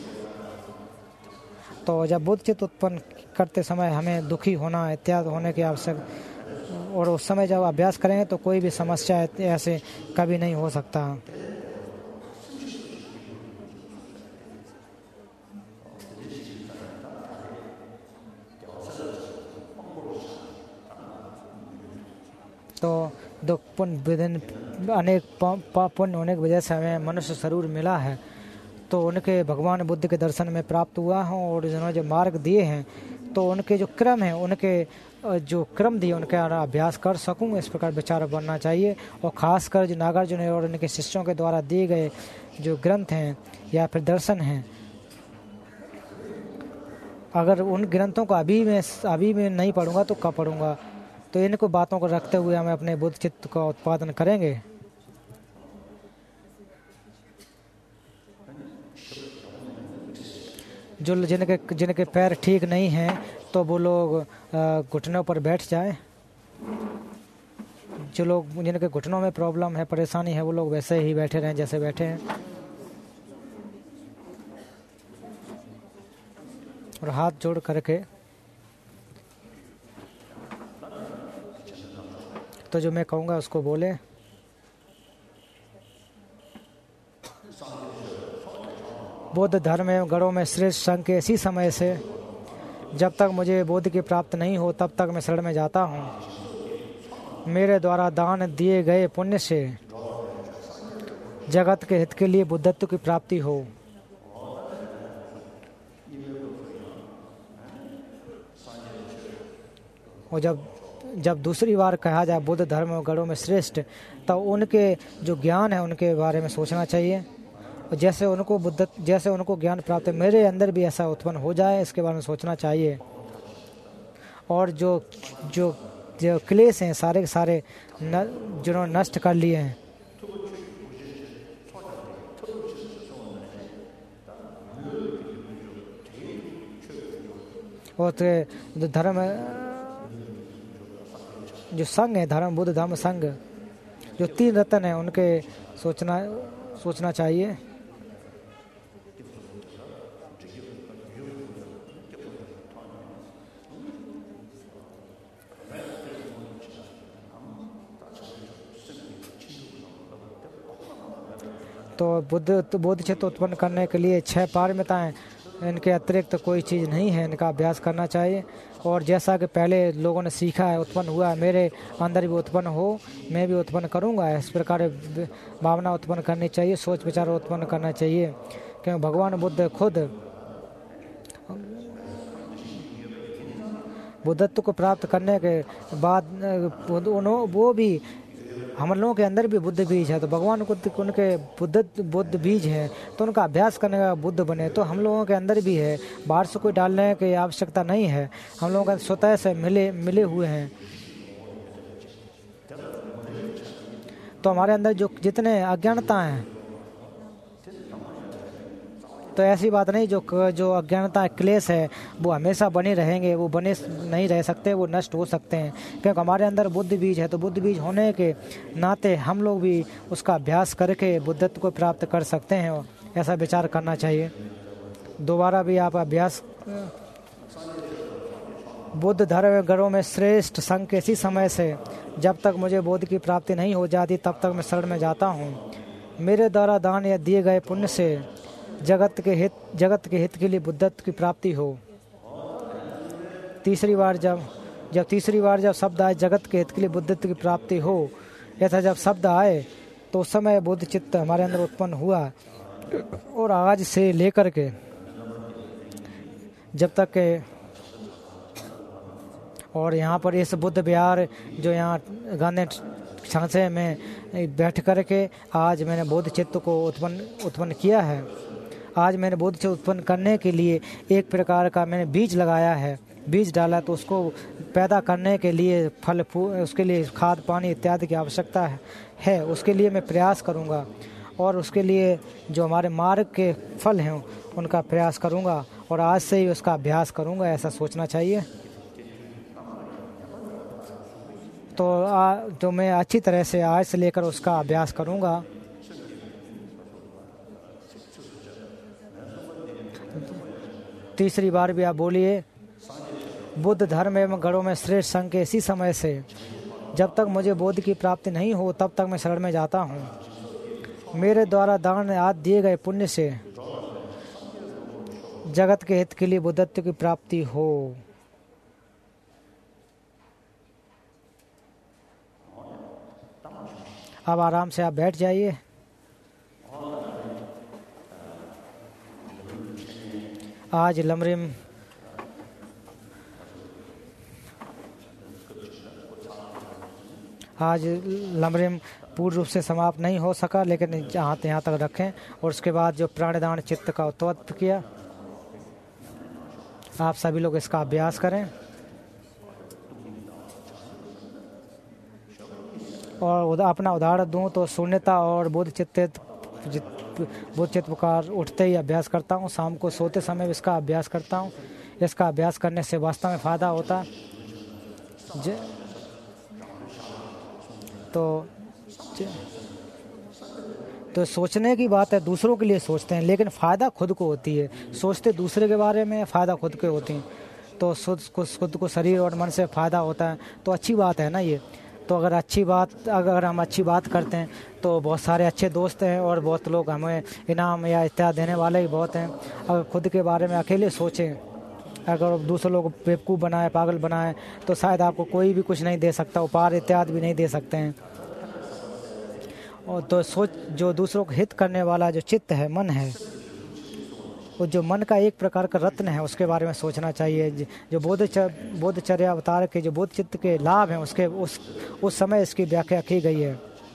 तो जब बोध चित्त उत्पन्न करते समय हमें दुखी होना इत्यादि होने की आवश्यक, और उस समय जब अभ्यास करेंगे तो कोई भी समस्या ऐसे कभी नहीं हो सकता। तो दुख पुण्य विभिन्न अनेक पुण्य होने की वजह से हमें मनुष्य शरीर मिला है। तो उनके भगवान बुद्ध के दर्शन में प्राप्त हुआ हूँ और जिन्होंने जो मार्ग दिए हैं तो उनके जो क्रम है, उनके जो क्रम दिए उनके अभ्यास कर सकूँ, इस प्रकार विचार बनना चाहिए। और ख़ासकर जो नागार्जुन और उनके शिष्यों के द्वारा दिए गए जो ग्रंथ हैं या फिर दर्शन हैं, अगर उन ग्रंथों को अभी मैं अभी मैं नहीं पढ़ूंगा तो कब पढ़ूंगा। तो इनको बातों को रखते हुए हमें अपने बुद्ध चित्त का उत्पादन करेंगे। जो जिनके जिनके पैर ठीक नहीं हैं तो वो लोग घुटनों पर बैठ जाएं। जो लोग जिनके घुटनों में प्रॉब्लम है, परेशानी है, वो लोग वैसे ही बैठे रहें जैसे बैठे हैं। और हाथ जोड़ करके तो जो मैं कहूँगा उसको बोले। बौद्ध धर्म एवं गणों में श्रेष्ठ संघ के इसी समय से जब तक मुझे बोध की प्राप्त नहीं हो तब तक मैं शरण में जाता हूँ। मेरे द्वारा दान दिए गए पुण्य से जगत के हित के लिए बुद्धत्व की प्राप्ति हो। और जब जब दूसरी बार कहा जाए बुद्ध धर्म और गणों में श्रेष्ठ, तो उनके जो ज्ञान है उनके बारे में सोचना चाहिए। और जैसे उनको बुद्ध जैसे उनको ज्ञान प्राप्त है मेरे अंदर भी ऐसा उत्पन्न हो जाए, इसके बारे में सोचना चाहिए। और जो जो जो क्लेश हैं सारे के सारे न, जिन्होंने नष्ट कर लिए हैं, और तो धर्म जो संघ है, धर्म बुद्ध धर्म संघ, जो तीन रत्न है उनके सोचना सोचना चाहिए। तो बुद्ध तो बोध चित्त उत्पन्न करने के लिए छह पारमिताएं, इनके अतिरिक्त तो कोई चीज़ नहीं है, इनका अभ्यास करना चाहिए। और जैसा कि पहले लोगों ने सीखा है, उत्पन्न हुआ है, मेरे अंदर भी उत्पन्न हो, मैं भी उत्पन्न करूंगा, इस प्रकार भावना उत्पन्न करनी चाहिए, सोच विचार उत्पन्न करना चाहिए। क्योंकि भगवान बुद्ध खुद बुद्धत्व को प्राप्त करने के बाद उन्होंने वो भी हम लोगों के अंदर भी बुद्ध बीज है, तो भगवान को उनके बुद्ध बुद्ध बीज है तो उनका अभ्यास करने का बुद्ध बने। तो हम लोगों के अंदर भी है, बाहर से कोई डालने की आवश्यकता नहीं है, हम लोगों का स्वतः से मिले मिले हुए हैं। तो हमारे अंदर जो जितने अज्ञानता हैं, तो ऐसी बात नहीं जो जो अज्ञानता क्लेश है वो हमेशा बने रहेंगे, वो बने नहीं रह सकते, वो नष्ट हो सकते हैं। क्योंकि हमारे अंदर बुद्ध बीज है, तो बुद्ध बीज होने के नाते हम लोग भी उसका अभ्यास करके बुद्धत्व को प्राप्त कर सकते हैं, ऐसा विचार करना चाहिए। दोबारा भी आप अभ्यास बुद्ध धर्म गणों में श्रेष्ठ संघ के इसी समय से जब तक मुझे बोध की प्राप्ति नहीं हो जाती तब तक मैं शरण में जाता हूँ। मेरे द्वारा दान या दिए गए पुण्य से जगत के हित जगत के हित के लिए बुद्धत्व की प्राप्ति हो। तीसरी बार जब जब तीसरी बार जब शब्द आए जगत के हित के लिए बुद्धत्व की प्राप्ति हो, ऐसा जब शब्द आए तो उस समय बुद्ध चित्त हमारे अंदर उत्पन्न हुआ। और आज से लेकर के जब तक के और यहाँ पर इस बुद्ध विहार जो यहाँ गांधी सांचे में बैठ कर के आज मैंने बोध चित्त को उत्पन्न उत्पन्न किया है। आज मैंने बोध चित्त उत्पन्न करने के लिए एक प्रकार का मैंने बीज लगाया है, बीज डाला, तो उसको पैदा करने के लिए फल फूल उसके लिए खाद पानी इत्यादि की आवश्यकता है, है उसके लिए मैं प्रयास करूँगा। और उसके लिए जो हमारे मार्ग के फल हैं उनका प्रयास करूँगा और आज से ही उसका अभ्यास करूँगा, ऐसा सोचना चाहिए। तो आ, तो मैं अच्छी तरह से आज से लेकर उसका अभ्यास करूँगा। तीसरी बार भी आप बोलिए, बुद्ध धर्म एवं गणों में श्रेष्ठ संघ के इसी समय से जब तक मुझे बोध की प्राप्ति नहीं हो तब तक मैं शरण में जाता हूँ। मेरे द्वारा दान आदि दिए गए पुण्य से जगत के हित के लिए बुद्धत्व की प्राप्ति हो। अब आराम से आप बैठ जाइए। आज लमरिम आज लमरिम पूर्ण रूप से समाप्त नहीं हो सका, लेकिन हाथ यहाँ तक रखें और उसके बाद जो प्राणदान चित्त का उत्पत्ति किया, आप सभी लोग इसका अभ्यास करें। और अपना उदाहरण दूं तो शून्यता और बोध चित्त बोध चित्त पुकार उठते ही अभ्यास करता हूँ, शाम को सोते समय भी इसका अभ्यास करता हूँ। इसका अभ्यास करने से वास्तव में फ़ायदा होता ज तो तो सोचने की बात है, दूसरों के लिए सोचते हैं लेकिन फ़ायदा खुद को होती है। सोचते दूसरे के बारे में, फ़ायदा खुद के होती हैं। तो खुद को शरीर और मन से फ़ायदा होता है, तो अच्छी बात है ना ये। तो अगर अच्छी बात अगर हम अच्छी बात करते हैं तो बहुत सारे अच्छे दोस्त हैं और बहुत लोग हमें इनाम या इत्यादि देने वाले ही बहुत हैं। अगर खुद के बारे में अकेले सोचें, अगर दूसरे लोग बेवकूफ़ बनाए, पागल बनाए, तो शायद आपको कोई भी कुछ नहीं दे सकता, उपहार इत्यादि भी नहीं दे सकते हैं। और तो सोच जो दूसरों को हित करने वाला जो चित्त है, मन है, वो जो मन का एक प्रकार का रत्न है, उसके बारे में सोचना चाहिए। जो बोधचर्या बोधचर्या अवतार के जो बोध चित्त के लाभ हैं, उसके उस उस समय इसकी व्याख्या की गई है।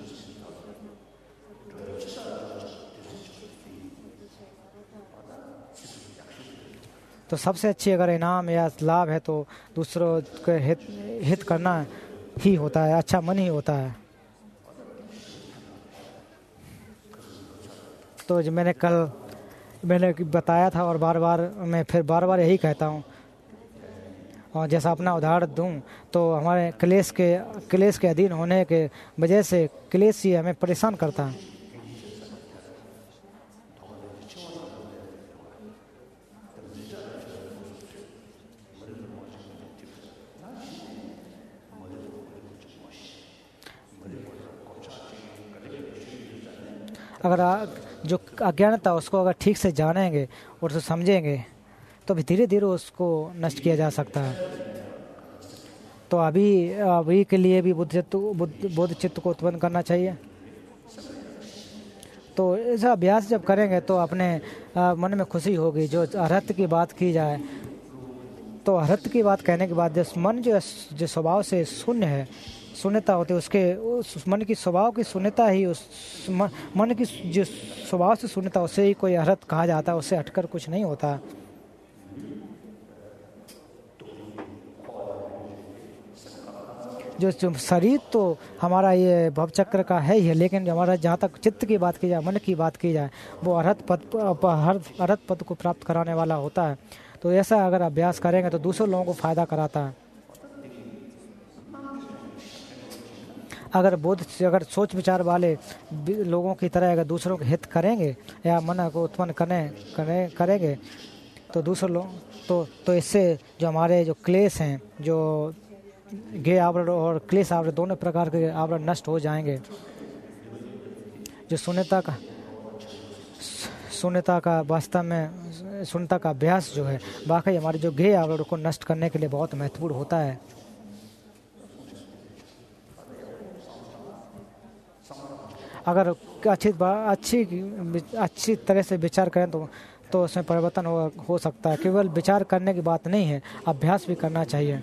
तो सबसे अच्छी अगर इनाम या लाभ है तो दूसरों के हित हित करना ही होता है, अच्छा मन ही होता है। तो जो मैंने कल मैंने बताया था और बार बार मैं फिर बार बार यही कहता हूँ, और जैसा अपना उदाहरण दूँ तो हमारे क्लेश के क्लेश के अधीन होने के वजह से क्लेश ही हमें परेशान करता है। अगर जो अज्ञानता उसको अगर ठीक से जानेंगे और उसे समझेंगे तो भी धीरे धीरे उसको नष्ट किया जा सकता है। तो अभी अभी के लिए भी बुद्ध चित्त बुद्ध चित्त को उत्पन्न करना चाहिए। तो ऐसा अभ्यास जब करेंगे तो अपने आ, मन में खुशी होगी। जो अरहत की बात की जाए तो अरहत की बात कहने के बाद जिस मन जो जो स्वभाव से शून्य है, शून्यता होती है, उसके उस मन की स्वभाव की शून्यता ही उस मन, मन की जो स्वभाव से शून्यता उसे ही कोई अरहत कहा जाता है। उससे हटकर कुछ नहीं होता। जो, जो शरीर तो हमारा ये भवचक्र का है ही है, लेकिन हमारा जहाँ तक चित्त की बात की जाए, मन की बात की जाए, वो अरहत पद अरहत पद को प्राप्त कराने वाला होता है। तो ऐसा अगर अभ्यास करेंगे तो दूसरे लोगों को फ़ायदा कराता है। अगर बोध अगर सोच विचार वाले लोगों की तरह अगर दूसरों के हित करेंगे या मन को उत्पन्न करें करें करेंगे तो दूसरे लोग तो तो इससे जो हमारे जो क्लेश हैं, जो गे आवरण और क्लेश आवरण, दोनों प्रकार के आवरण नष्ट हो जाएंगे। जो शून्यता का शून्यता का वास्तव में शून्यता का अभ्यास जो है वाकई हमारे जो गे आवरण को नष्ट करने के लिए बहुत महत्वपूर्ण होता है। अगर अच्छी अच्छी अच्छी तरह से विचार करें तो तो उसमें परिवर्तन हो हो सकता है। केवल विचार करने की बात नहीं है, अभ्यास भी करना चाहिए।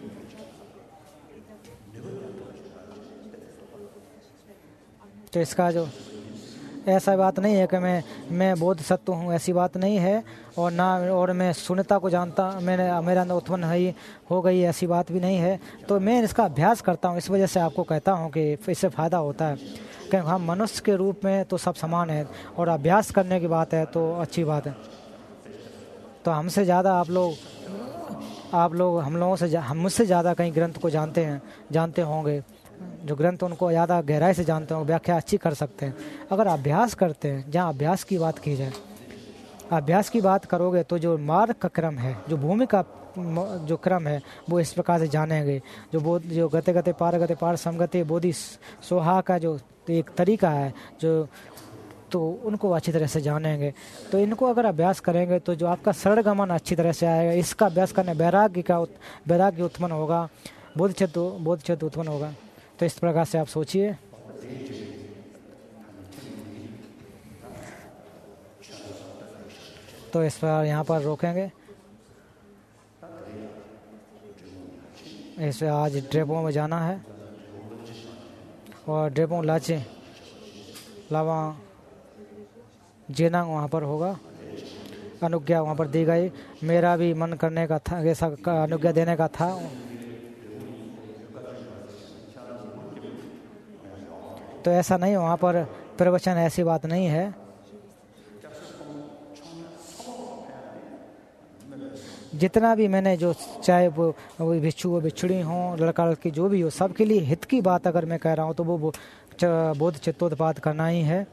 तो इसका जो ऐसा बात नहीं है कि मैं मैं बोध सत्व हूँ, ऐसी बात नहीं है। और ना और मैं शून्यता को जानता मैंने मेरे अंदर उत्पन्न है हो गई, ऐसी बात भी नहीं है। तो मैं इसका अभ्यास करता हूँ, इस वजह से आपको कहता हूँ कि इससे फ़ायदा होता है। क्योंकि हम मनुष्य के रूप में तो सब समान है, और अभ्यास करने की बात है तो अच्छी बात है। तो हमसे ज़्यादा आप लोग आप लोग हम लोगों से हम मुझसे ज़्यादा कहीं ग्रंथ को जानते हैं जानते होंगे। जो ग्रंथ उनको ज़्यादा गहराई से जानते होंगे, व्याख्या अच्छी कर सकते हैं। अगर अभ्यास करते हैं, जहाँ अभ्यास की बात की जाए, अभ्यास की बात करोगे तो जो मार्ग का क्रम है, जो भूमि का जो क्रम है, वो इस प्रकार से जानेंगे। जो बोध जो गते गते पार गते पार समगते बोधि सोहा का जो एक तरीका है, जो तो उनको अच्छी तरह से जानेंगे। तो इनको अगर अभ्यास करेंगे तो जो आपका सरल गमन अच्छी तरह से आएगा। इसका अभ्यास करने वैराग्य का वैराग्य उत्पन्न होगा, बोध चित्त बोध चित्त उत्पन्न होगा। तो इस प्रकार से आप सोचिए। तो इस पर यहाँ पर रोकेंगे। इसे आज ड्रेपों में जाना है, और ड्रेपों लाचे लावा जेनांग वहाँ पर होगा। अनुज्ञा वहाँ पर दी गई। मेरा भी मन करने का था, ऐसा अनुज्ञा देने का था। तो ऐसा नहीं, वहाँ पर प्रवचन ऐसी बात नहीं है। जितना भी मैंने जो चाहे वो भिक्षु वो बिछड़ी हों, लड़का लड़की जो भी हो, सबके लिए हित की बात अगर मैं कह रहा हूँ तो वो बोध चित्तोत्पाद करना ही है।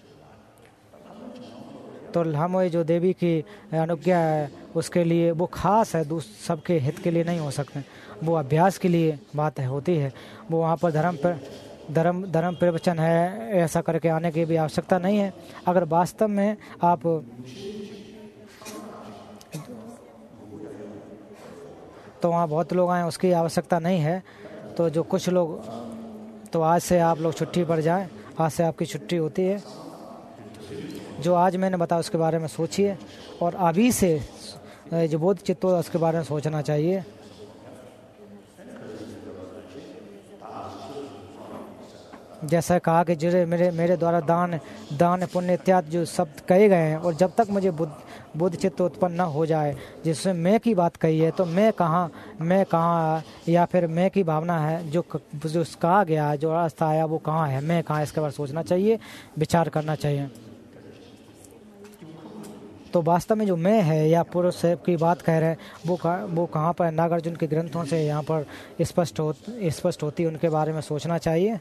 तो हम जो देवी की अनुज्ञा है उसके लिए वो खास है, सबके हित के लिए नहीं हो सकते। वो अभ्यास के लिए बात है होती है। वो वहाँ पर धर्म पर धर्म धर्म प्रवचन है ऐसा करके आने की भी आवश्यकता नहीं है। अगर वास्तव में आप तो वहाँ बहुत लोग आए, उसकी आवश्यकता नहीं है। तो जो कुछ लोग, तो आज से आप लोग छुट्टी पर जाएं। आज से आपकी छुट्टी होती है। जो आज मैंने बताया उसके बारे में सोचिए, और अभी से जो बोध चित्त हो उसके बारे में सोचना चाहिए। जैसा कहा कि जो मेरे मेरे द्वारा दान दान पुण्य इत्यादि जो शब्द कहे गए हैं, और जब तक मुझे बुद्ध बुद्ध चित्त उत्पन्न न हो जाए, जिसमें मैं की बात कही है, तो मैं कहाँ मैं कहाँ या फिर मैं की भावना है जो जो कहा गया है, जो अर्थ आया वो कहाँ है, मैं कहाँ, इसके बारे में सोचना चाहिए, विचार करना चाहिए। तो वास्तव में जो मैं है या पुरुष की बात कह रहे हैं, वो कहाँ वो कहाँ पर नागार्जुन के ग्रंथों से यहाँ पर स्पष्ट हो स्पष्ट होती है, उनके बारे में सोचना चाहिए।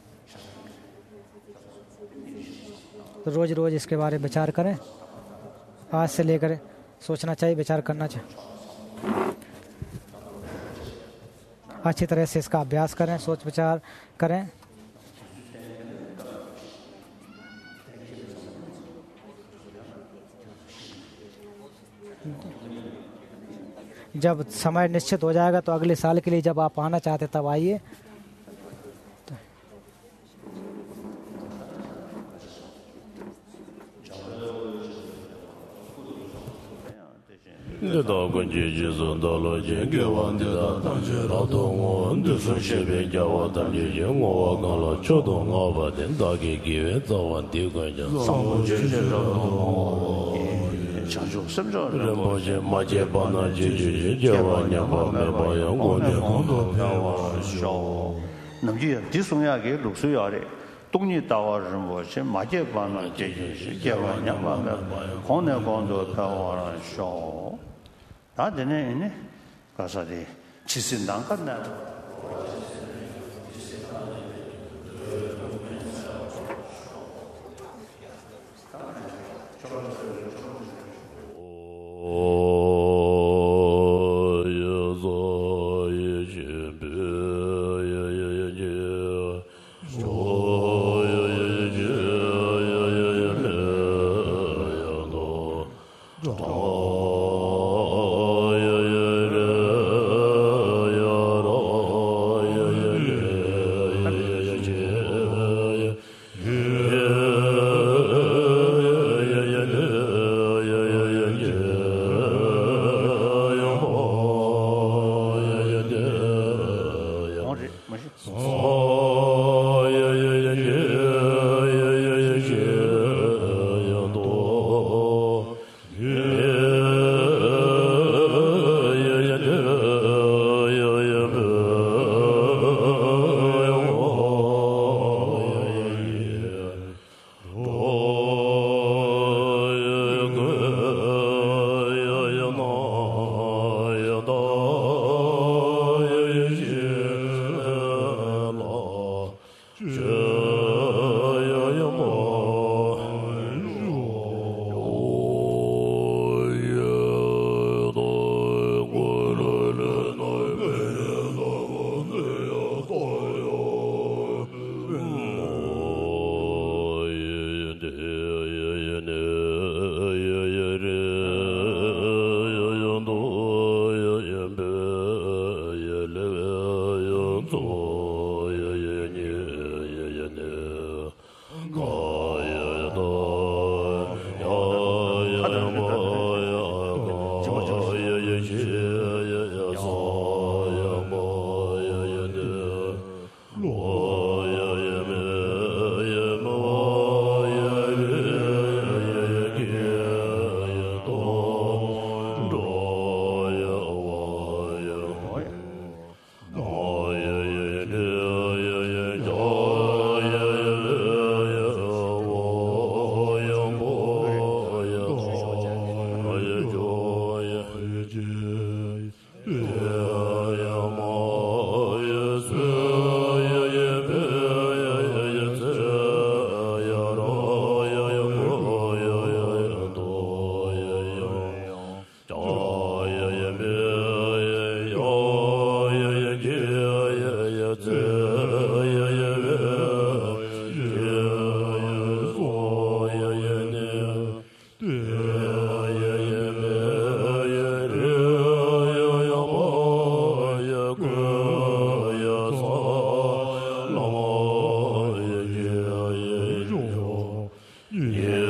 तो रोज़ रोज़ इसके बारे में विचार करें। आज से लेकर सोचना चाहिए, विचार करना चाहिए। अच्छी तरह से इसका अभ्यास करें, सोच विचार करें। जब समय निश्चित हो जाएगा तो अगले साल के लिए जब आप आना चाहते तब आइए। 다되네 가사리 지신당 간다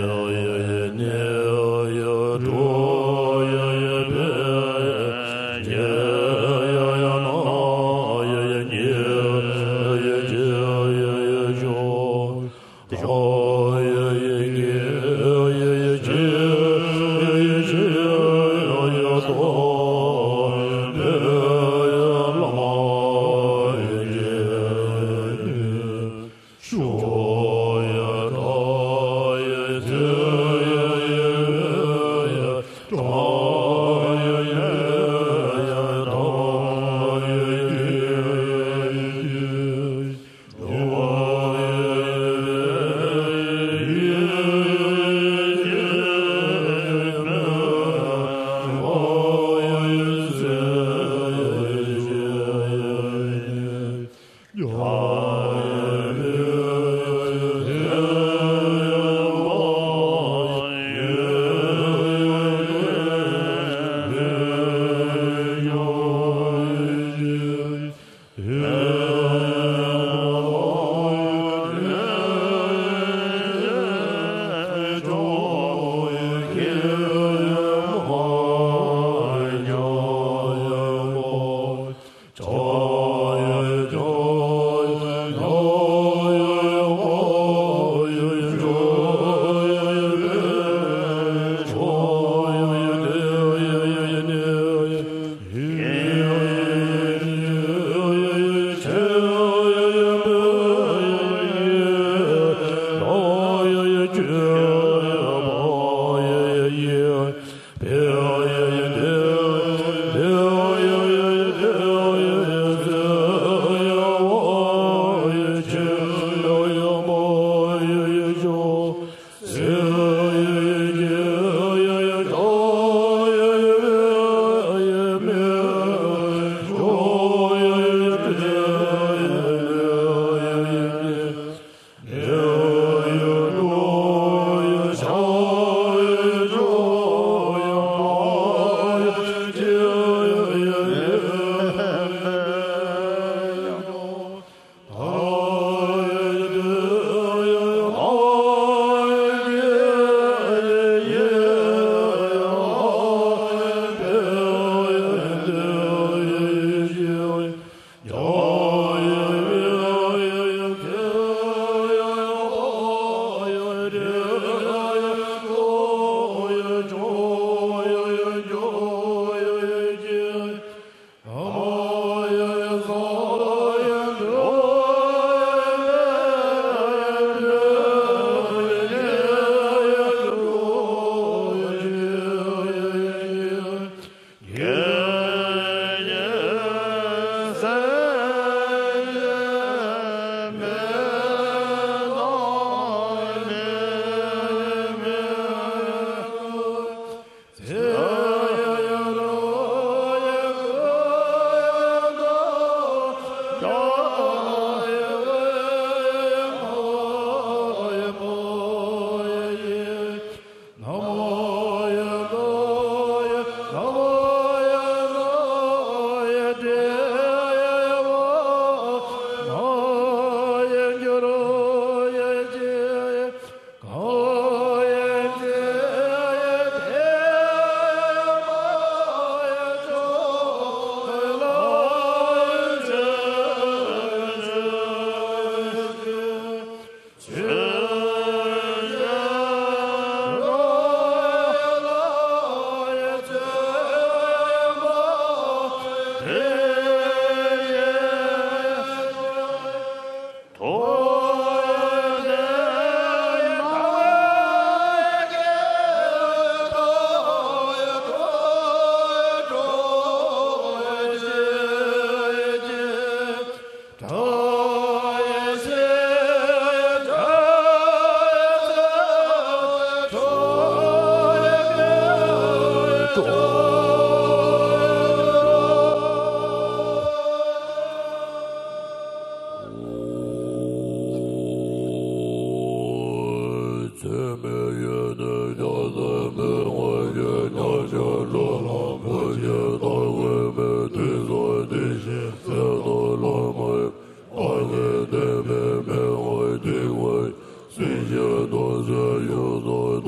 岁月多着有多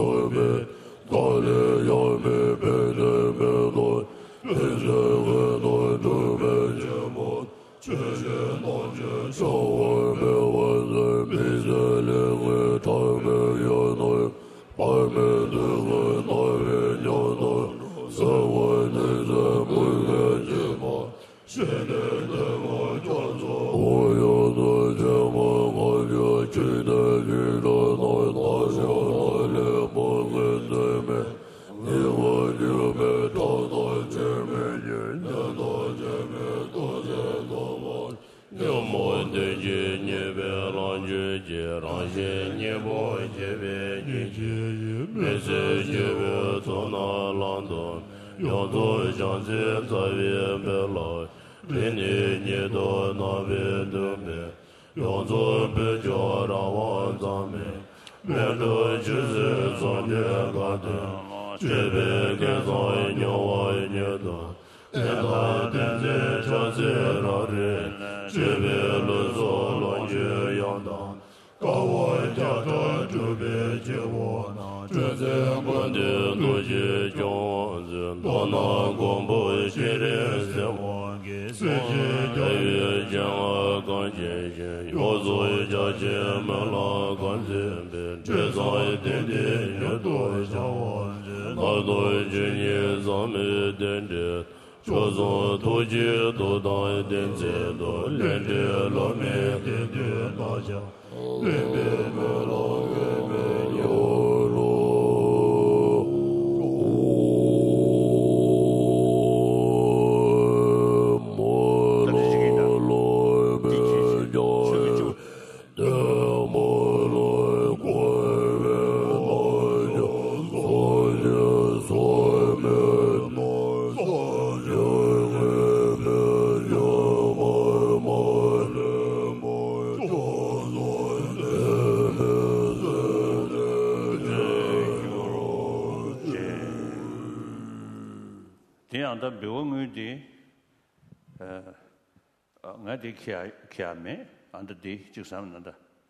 키아메 안데 직상난다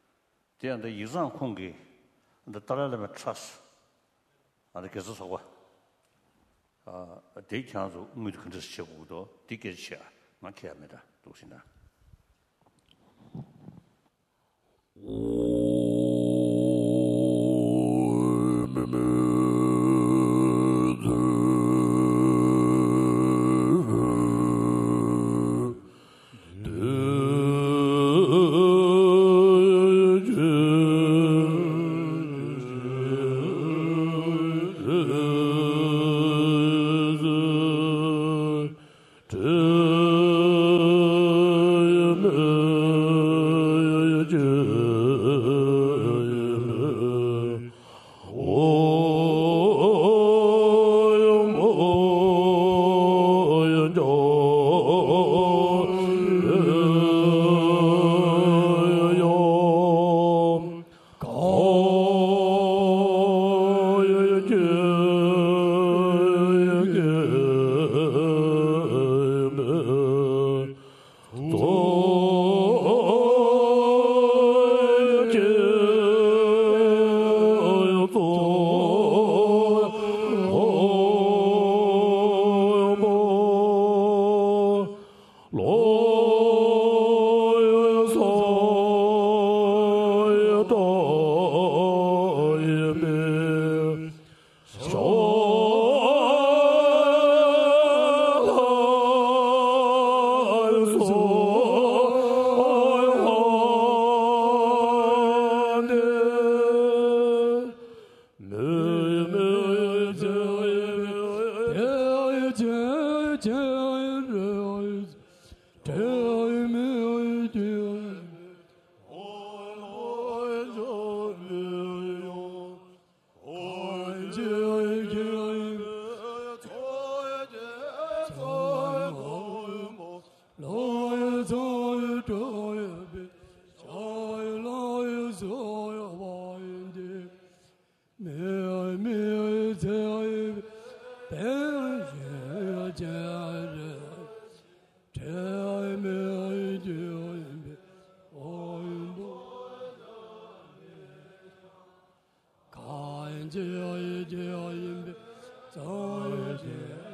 대한데 이상 공기 근데 따라라면 트러스 안데 계속 서고 아 대창도 의미도 근데 시고도 디게시아 막히합니다 도시나 Jai Jai Jai Jai